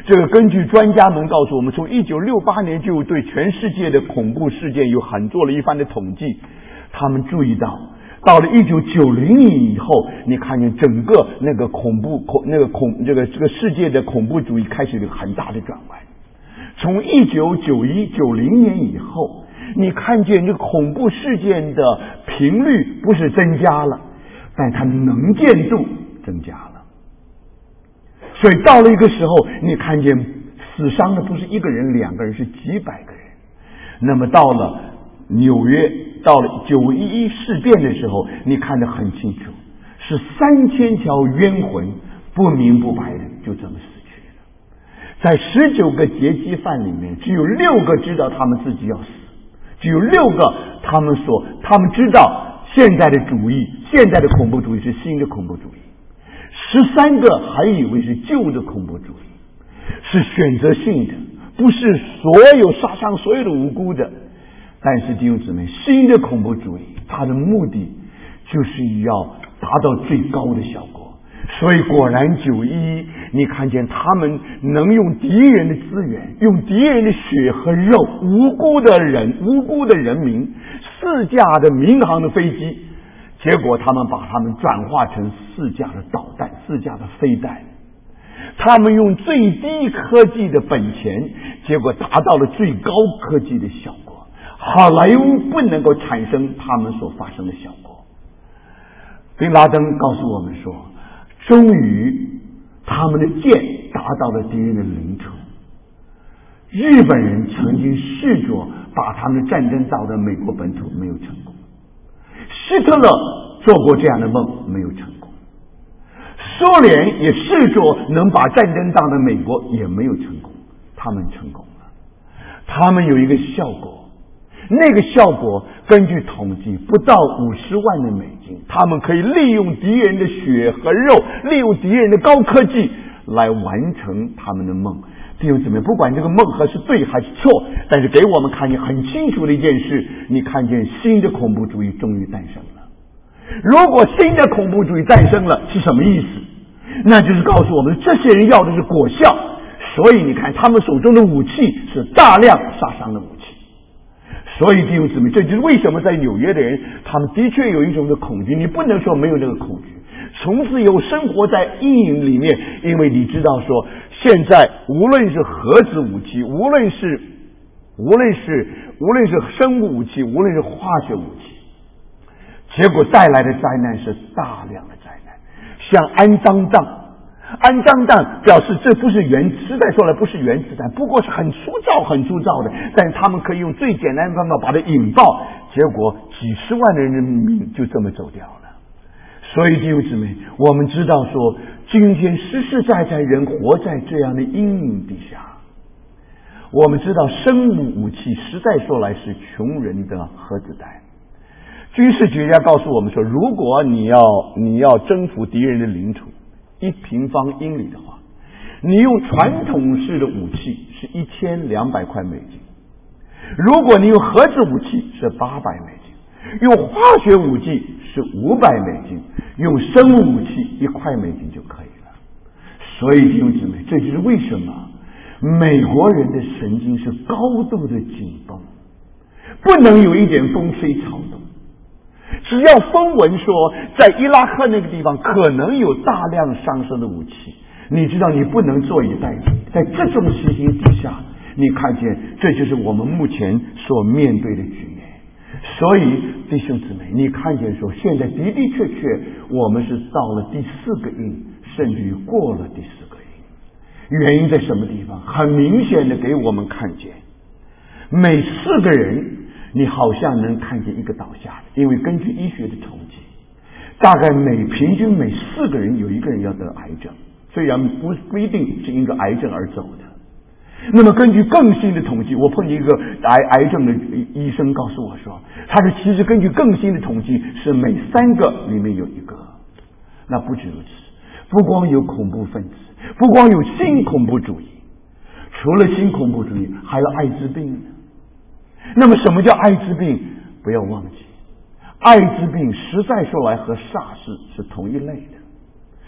这个根据专家们告诉我们，从一九六八年就对全世界的恐怖事件有很做了一番的统计，他们注意到，到了一九九零年以后，你看见整个那个恐怖恐那个恐这个这个世界的恐怖主义开始有很大的转弯。从一九九一九零年以后，你看见这个恐怖事件的频率不是增加了，但它能见度增加了。所以到了一个时候，你看见死伤的不是一个人两个人，是几百个人。那么到了纽约，到了九一一事变的时候，你看得很清楚，是三千条冤魂不明不白的就这么死去了。在十九个劫机犯里面，只有六个知道他们自己要死，只有六个他们说他们知道现在的主义，现在的恐怖主义是新的恐怖主义。十三个还以为是旧的恐怖主义，是选择性的，不是所有杀伤所有的无辜的。但是弟兄姊妹，新的恐怖主义它的目的就是要达到最高的效果。所以果然九一一，你看见他们能用敌人的资源，用敌人的血和肉，无辜的人无辜的人民，四架的民航的飞机，结果他们把他们转化成四架的导弹，四架的飞弹。他们用最低科技的本钱，结果达到了最高科技的效果。好莱坞不能够产生他们所发生的效果。宾拉登告诉我们说，终于他们的箭达到了敌人的领土。日本人曾经试着把他们的战争到了美国本土，没有成功。希特勒做过这样的梦，没有成功。苏联也试着能把战争到了美国，也没有成功。他们成功了，他们有一个效果，那个效果根据统计不到五十万的美金，他们可以利用敌人的血和肉，利用敌人的高科技来完成他们的梦。弟兄姊妹，不管这个梦和是对还是错，但是给我们看见很清楚的一件事，你看见新的恐怖主义终于诞生了。如果新的恐怖主义诞生了，是什么意思？那就是告诉我们，这些人要的是果效。所以你看，他们手中的武器是大量杀伤的武器。所以弟兄姊妹，这就是为什么在纽约的人，他们的确有一种的恐惧，你不能说没有那个恐惧。从此以后生活在阴影里面，因为你知道说，现在无论是核子武器，无论是无论是无论是生物武器，无论是化学武器，结果带来的灾难是大量的灾难。像安张弹，安张弹表示这不是原，实在说来不是原子弹，不过是很粗糙很粗糙的，但是他们可以用最简单的方法把它引爆，结果几十万的人民就这么走掉了。所以弟兄姊妹，我们知道说，今天实实在在人活在这样的阴影底下。我们知道生物武器实在说来是穷人的核子弹。军事学家告诉我们说，如果你要你要征服敌人的领土一平方英里的话，你用传统式的武器是一千两百块美金，如果你用核子武器是八百美金，用化学武器是五百美金，用生物武器一块美金就可以了。所以弟兄姊妹，这就是为什么美国人的神经是高度的紧绷，不能有一点风吹草动。只要风闻说在伊拉克那个地方可能有大量伤伤的武器，你知道你不能坐以待毙。在这种情形底下，你看见这就是我们目前所面对的局面。所以弟兄姊妹，你看见说现在的的确确我们是到了第四个印，甚至于过了第四个印。原因在什么地方？很明显的给我们看见，每四个人你好像能看见一个倒下的，因为根据医学的统计，大概每平均每四个人有一个人要得癌症，虽然不不一定是因为癌症而走的。那么根据更新的统计，我碰见一个癌癌症的医生告诉我说，他说其实根据更新的统计是每三个里面有一个。那不止如此，不光有恐怖分子，不光有新恐怖主义，除了新恐怖主义还有艾滋病呢。那么什么叫艾滋病？不要忘记，艾滋病实在说来和SARS是同一类的。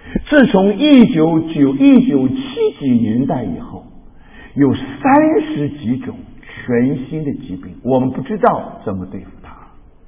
自从一九九一九七几年代以后，有三十几种全新的疾病，我们不知道怎么对付它。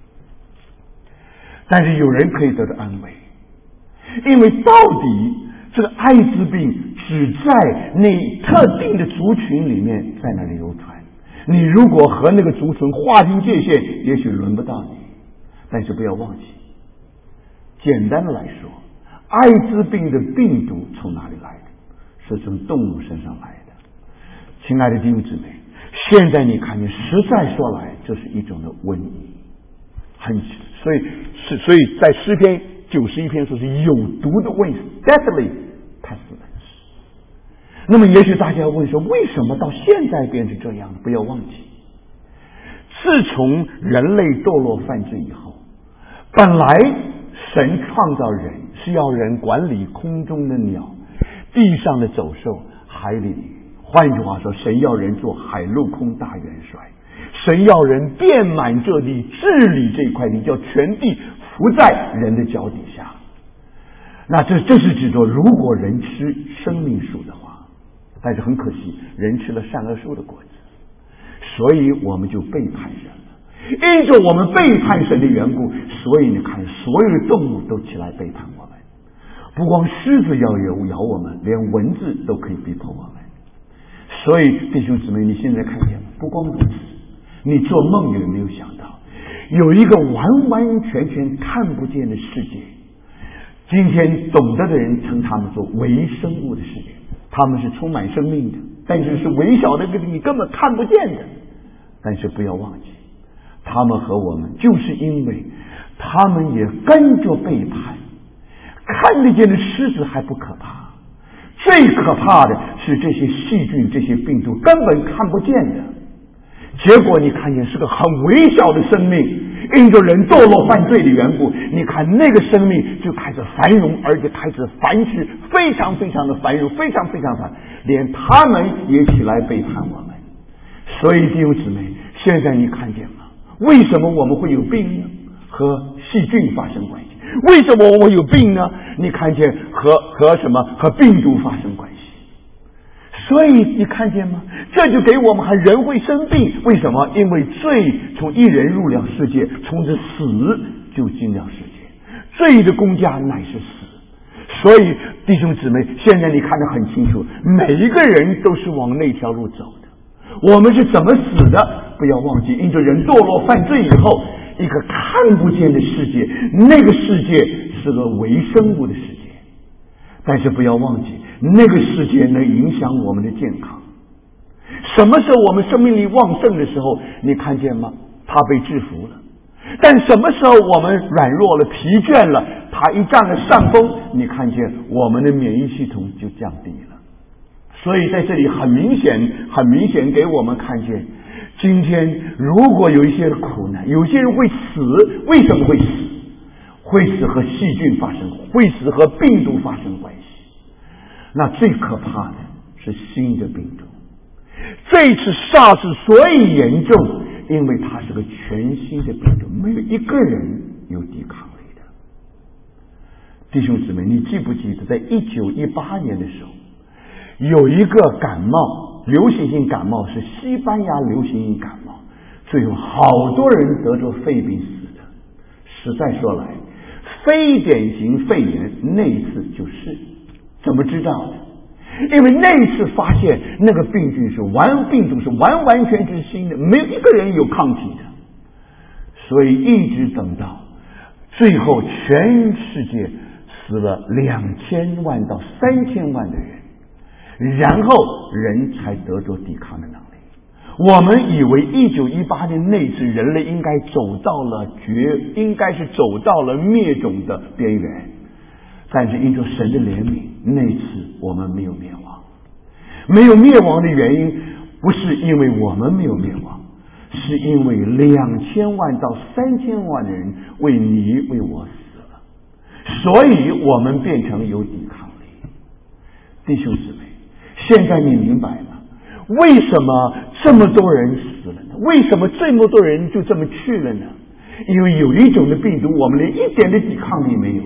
但是有人可以得到安慰，因为到底这个艾滋病只在那特定的族群里面在那里流传。你如果和那个族群划清界限，也许轮不到你。但是不要忘记，简单的来说，艾滋病的病毒从哪里来的？是从动物身上来的。亲爱的弟兄姊妹，现在你看见，实在说来，这是一种的瘟疫，很所以是所以在诗篇九十一篇说是有毒的瘟疫 ，deadly pestilence。那么也许大家问说，为什么到现在变成这样呢？不要忘记，自从人类堕落犯罪以后，本来神创造人是要人管理空中的鸟、地上的走兽、海里的鱼。换句话说，神要人做海陆空大元帅，神要人遍满这地，治理这块地，叫全地伏在人的脚底下。那这这是指着如果人吃生命树的话，但是很可惜，人吃了善恶树的果子，所以我们就背叛神了。因着我们背叛神的缘故，所以你看，所有的动物都起来背叛我们。不光狮子要咬咬我们，连蚊子都可以逼迫我们。所以弟兄姊妹，你现在看见了，不光如此，你做梦也没有想到，有一个完完全全看不见的世界。今天懂得的人称他们做微生物的世界，他们是充满生命的，但是是微小的，你根本看不见的。但是不要忘记，他们和我们就是因为他们也跟着背叛。看得见的狮子还不可怕，最可怕的是这些细菌、这些病毒根本看不见的。结果你看见是个很微小的生命，因着人堕落犯罪的缘故，你看那个生命就开始繁荣，而且开始繁殖，非常非常的繁荣，非常非常繁，连他们也起来背叛我们。所以弟兄姊妹，现在你看见了，为什么我们会有病呢？和细菌发生关系。为什么我们有病呢？你看见和和什么？和病毒发生关系。所以你看见吗？这就给我们还人会生病。为什么？因为罪从一人入了世界，从这死就进了世界。罪的工价乃是死。所以弟兄姊妹，现在你看得很清楚，每一个人都是往那条路走的。我们是怎么死的？不要忘记，因着人堕落犯罪以后，一个看不见的世界，那个世界是个微生物的世界。但是不要忘记，那个世界能影响我们的健康。什么时候我们生命力旺盛的时候，你看见吗？他被制服了。但什么时候我们软弱了、疲倦了，他一占了上风，你看见我们的免疫系统就降低了。所以在这里很明显很明显给我们看见，今天如果有一些苦难，有些人会死，为什么会死？会死和细菌发生，会死和病毒发生关系。那最可怕的是新的病毒。这次 SARS 所以严重，因为它是个全新的病毒，没有一个人有抵抗力的。弟兄姊妹，你记不记得在一九一八年的时候，有一个感冒，流行性感冒，是西班牙流行性感冒，最后好多人得着肺病死的。实在说来，非典型肺炎那一次就是怎么知道的？因为那一次发现那个病菌是完病毒是完完全全新的，没有一个人有抗体的，所以一直等到最后全世界死了两千万到三千万的人，然后人才得着抵抗的能力。我们以为一九一八年那次人类应该走到了绝，应该是走到了灭种的边缘，但是因着神的怜悯，那次我们没有灭亡。没有灭亡的原因不是因为我们没有灭亡，是因为两千万到三千万的人为你为我死了，所以我们变成有抵抗力。弟兄姊妹，现在你明白吗？为什么这么多人死了呢？为什么这么多人就这么去了呢？因为有一种的病毒我们连一点的抵抗力没有，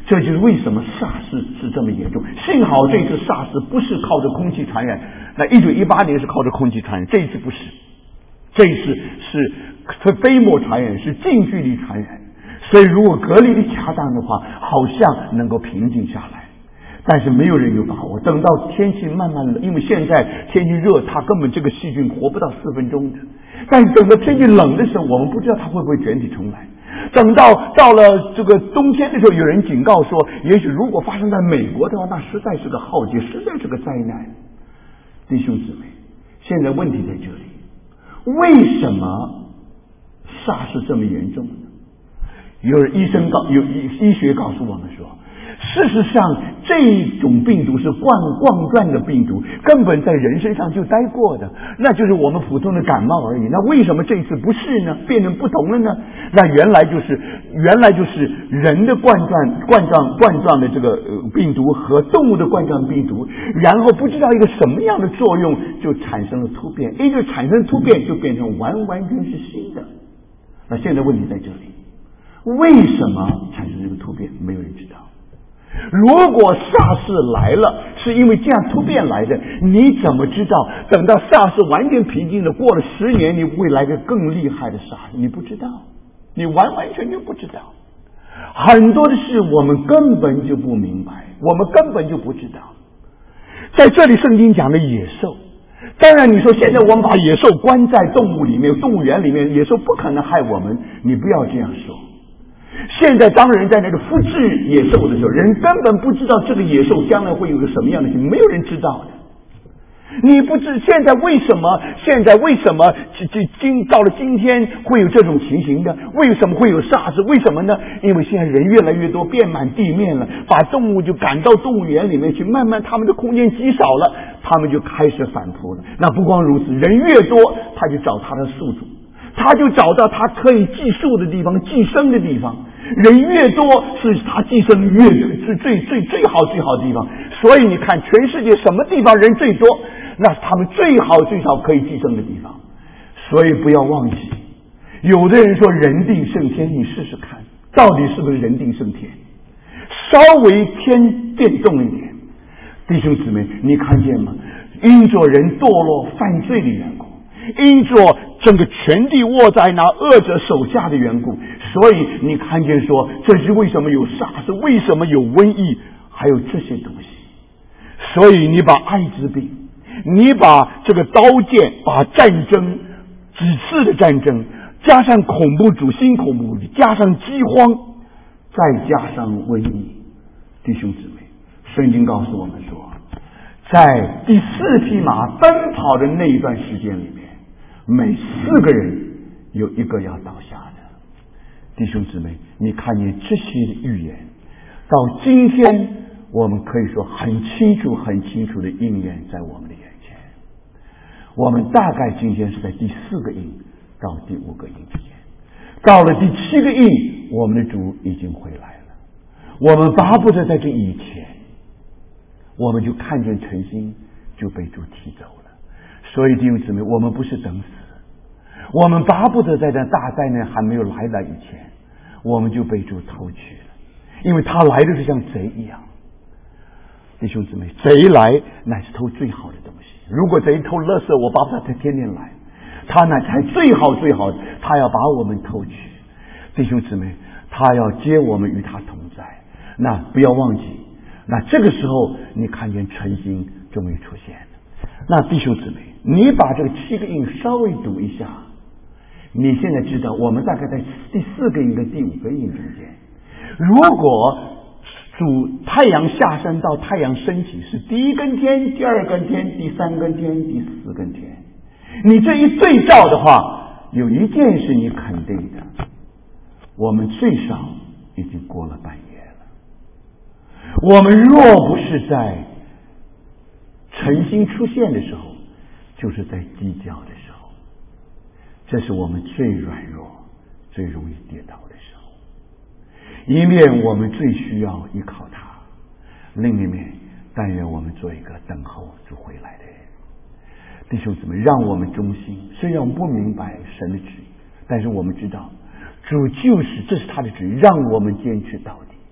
这就是为什么SARS是这么严重。幸好这次 SARS 不是靠着空气传染，那一九一八年是靠着空气传染，这一次不是，这一次是飞沫传染，是近距离传染。所以如果隔离的恰当的话，好像能够平静下来。但是没有人有把握，等到天气慢慢冷，因为现在天气热，它根本这个细菌活不到四分钟的。但是等到天气冷的时候，我们不知道它会不会卷土重来。等到到了这个冬天的时候，有人警告说，也许如果发生在美国的话，那实在是个浩劫，实在是个灾难。弟兄姊妹，现在问题在这里，为什么SARS这么严重呢？有医生告有医学告诉我们说，事实上这种病毒是冠冠状的病毒，根本在人身上就待过的，那就是我们普通的感冒而已。那为什么这次不是呢？变成不同了呢？那原来就是原来就是人的冠状冠状冠状的这个病毒和动物的冠状病毒，然后不知道一个什么样的作用就产生了突变，一个产生突变就变成完完全是新的。那现在问题在这里，为什么产生这个突变？没有人知道。如果 SARS 来了是因为这样突变来的，你怎么知道等到 SARS 完全平静了，过了十年你会来个更厉害的 SARS？ 你不知道，你完完全全不知道。很多的事我们根本就不明白，我们根本就不知道。在这里圣经讲的野兽，当然你说现在我们把野兽关在动物里面，动物园里面，野兽不可能害我们，你不要这样说。现在当人在那个复制野兽的时候，人根本不知道这个野兽将来会有个什么样的情况，没有人知道的。你不知现在为什么现在为什么今今到了今天会有这种情形的？为什么会有 SARS？ 为什么呢？因为现在人越来越多，遍满地面了，把动物就赶到动物园里面去，慢慢他们的空间极少了，他们就开始反扑了。那不光如此，人越多，他就找他的宿主，他就找到他可以寄宿的地方，寄生的地方。人越多，是他寄生越是最最最好最好的地方。所以你看，全世界什么地方人最多，那是他们最好最好可以寄生的地方。所以不要忘记，有的人说人定胜天，你试试看，到底是不是人定胜天？稍微天变动一点，弟兄姊妹，你看见吗？因着人堕落犯罪的缘故，因着整个权力握在那恶者手下的缘故，所以你看见说，这是为什么有SARS，为什么有瘟疫，还有这些东西。所以你把艾滋病，你把这个刀剑，把战争几次的战争，加上恐怖主新恐怖，加上饥荒，再加上瘟疫，弟兄姊妹，圣经告诉我们说，在第四匹马奔跑的那一段时间里面，每四个人有一个要倒下的。弟兄姊妹，你看见这些预言到今天我们可以说很清楚很清楚的应验在我们的眼前。我们大概今天是在第四个印到第五个印之间，到了第七个印，我们的主已经回来了。我们巴不得在这以前，我们就看见晨星就被主提走了。所以弟兄姊妹，我们不是等死，我们巴不得在这大灾难还没有来来以前，我们就被主偷去了，因为他来的是像贼一样。弟兄姊妹，贼来乃是偷最好的东西。如果贼偷垃圾，我巴不得他天天来，他乃才最好最好的，他要把我们偷去。弟兄姊妹，他要接我们与他同在。那不要忘记，那这个时候你看见晨星终于出现了。那弟兄姊妹，你把这个七个印稍微读一下，你现在知道我们大概在第四个印跟第五个印中间。如果主太阳下山到太阳升起是第一根天，第二根天，第三根天，第四根天，你这一对照的话，有一件事你肯定的，我们最少已经过了半夜了。我们若不是在晨星出现的时候，就是在鸡叫的时候，这是我们最软弱最容易跌倒的时候。一面我们最需要依靠他，另一面但愿我们做一个等候主回来的人。弟兄姊妹，让我们忠心，虽然我们不明白神的旨意，但是我们知道主就是这是他的旨意，让我们坚持到底。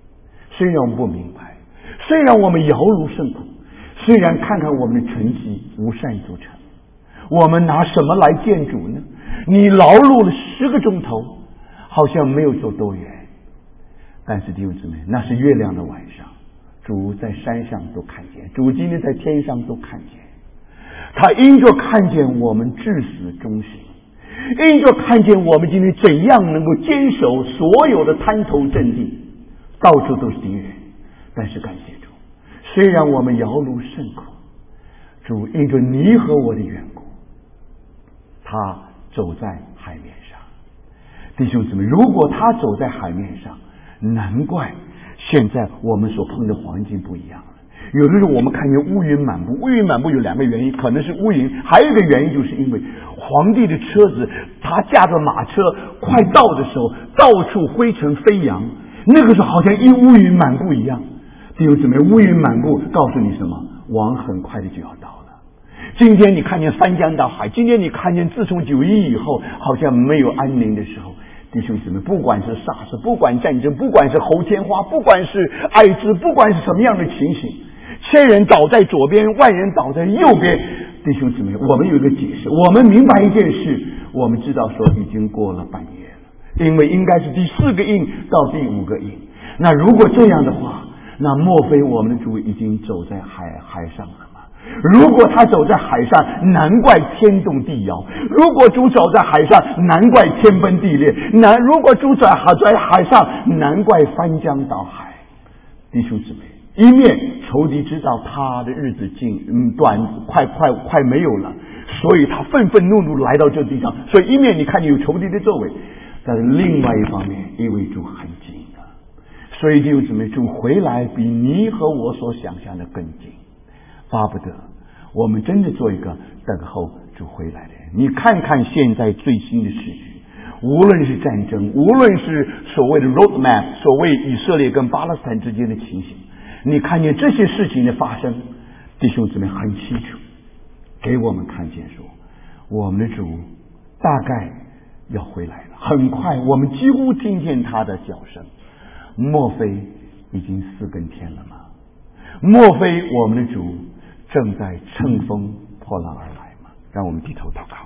虽然我们不明白，虽然我们摇如甚苦，虽然看看我们的成绩无善足成，我们拿什么来见主呢？你劳碌了十个钟头，好像没有走多远，但是弟兄姊妹，那是月亮的晚上，主在山上都看见，主今天在天上都看见。他因着看见我们至死忠心，因着看见我们今天怎样能够坚守所有的滩头阵地，到处都是敌人，但是感谢主，虽然我们摇橹甚苦，主因着你和我的缘故，他走在海面上。弟兄姊妹，如果他走在海面上，难怪现在我们所碰的环境不一样了。有的时候我们看见乌云满布，乌云满布有两个原因，可能是乌云，还有一个原因就是因为皇帝的车子，他驾着马车快到的时候，到处灰尘飞扬，那个时候好像一乌云满布一样。弟兄姊妹，乌云满布告诉你什么？王很快的就要到了。今天你看见翻江倒海，今天你看见自从九一以后好像没有安宁的时候，弟兄姊妹，不管是SARS，不管战争，不管是猴天花，不管是艾滋，不管是什么样的情形，千人倒在左边，万人倒在右边。弟兄姊妹，我们有一个解释，我们明白一件事，我们知道说已经过了半夜了，因为应该是第四个印到第五个印。那如果这样的话，那莫非我们的主已经走在海海上了吗？如果他走在海上，难怪天动地摇；如果主走在海上，难怪天崩地裂；难如果主走在海上，难怪翻江倒海。弟兄姊妹，一面仇敌知道他的日子近，嗯，短快快快没有了，所以他愤愤怒怒来到这地上。所以一面你看见有仇敌的作为，但是另外一方面，因为主很近的，所以弟兄姊妹，主回来比你和我所想象的更近。巴不得我们真的做一个等候主回来的人。你看看现在最新的时局，无论是战争，无论是所谓的 roadmap， 所谓以色列跟巴勒斯坦之间的情形，你看见这些事情的发生，弟兄姊妹很清楚，给我们看见说，我们的主大概要回来了，很快我们几乎听见他的叫声。莫非已经四更天了吗？莫非我们的主正在乘风破浪而来吗？让我们低头祷告。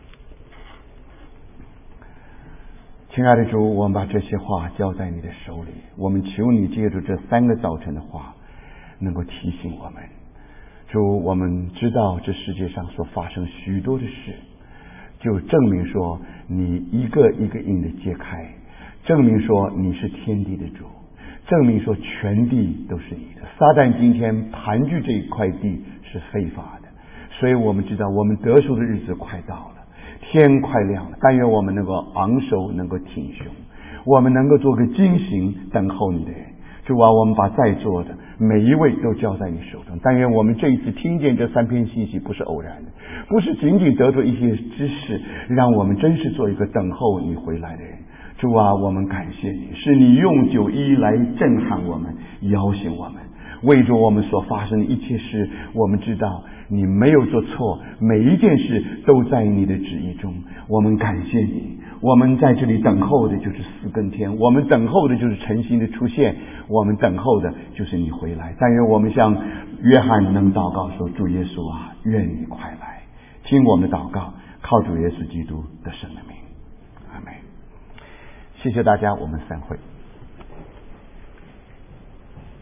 亲爱的主，我们把这些话交在你的手里，我们求你借助这三个早晨的话能够提醒我们。主，我们知道这世界上所发生许多的事，就证明说你一个一个印的揭开，证明说你是天地的主，证明说全地都是你的。撒旦今天盘踞这一块地是非法的，所以我们知道我们得赎的日子快到了，天快亮了，但愿我们能够昂首，能够挺胸，我们能够做个惊醒等候你的人。主啊，我们把在座的每一位都交在你手中，但愿我们这一次听见这三篇信息不是偶然的，不是仅仅得着一些知识，让我们真是做一个等候你回来的人。主啊，我们感谢你，是你用九一来震撼我们，摇醒我们。为着我们所发生的一切事，我们知道你没有做错，每一件事都在你的旨意中。我们感谢你，我们在这里等候的就是四更天，我们等候的就是晨星的出现，我们等候的就是你回来。但愿我们像约翰能祷告说，主耶稣啊，愿你快来。听我们的祷告，靠主耶稣基督的圣名，阿们。谢谢大家，我们散会。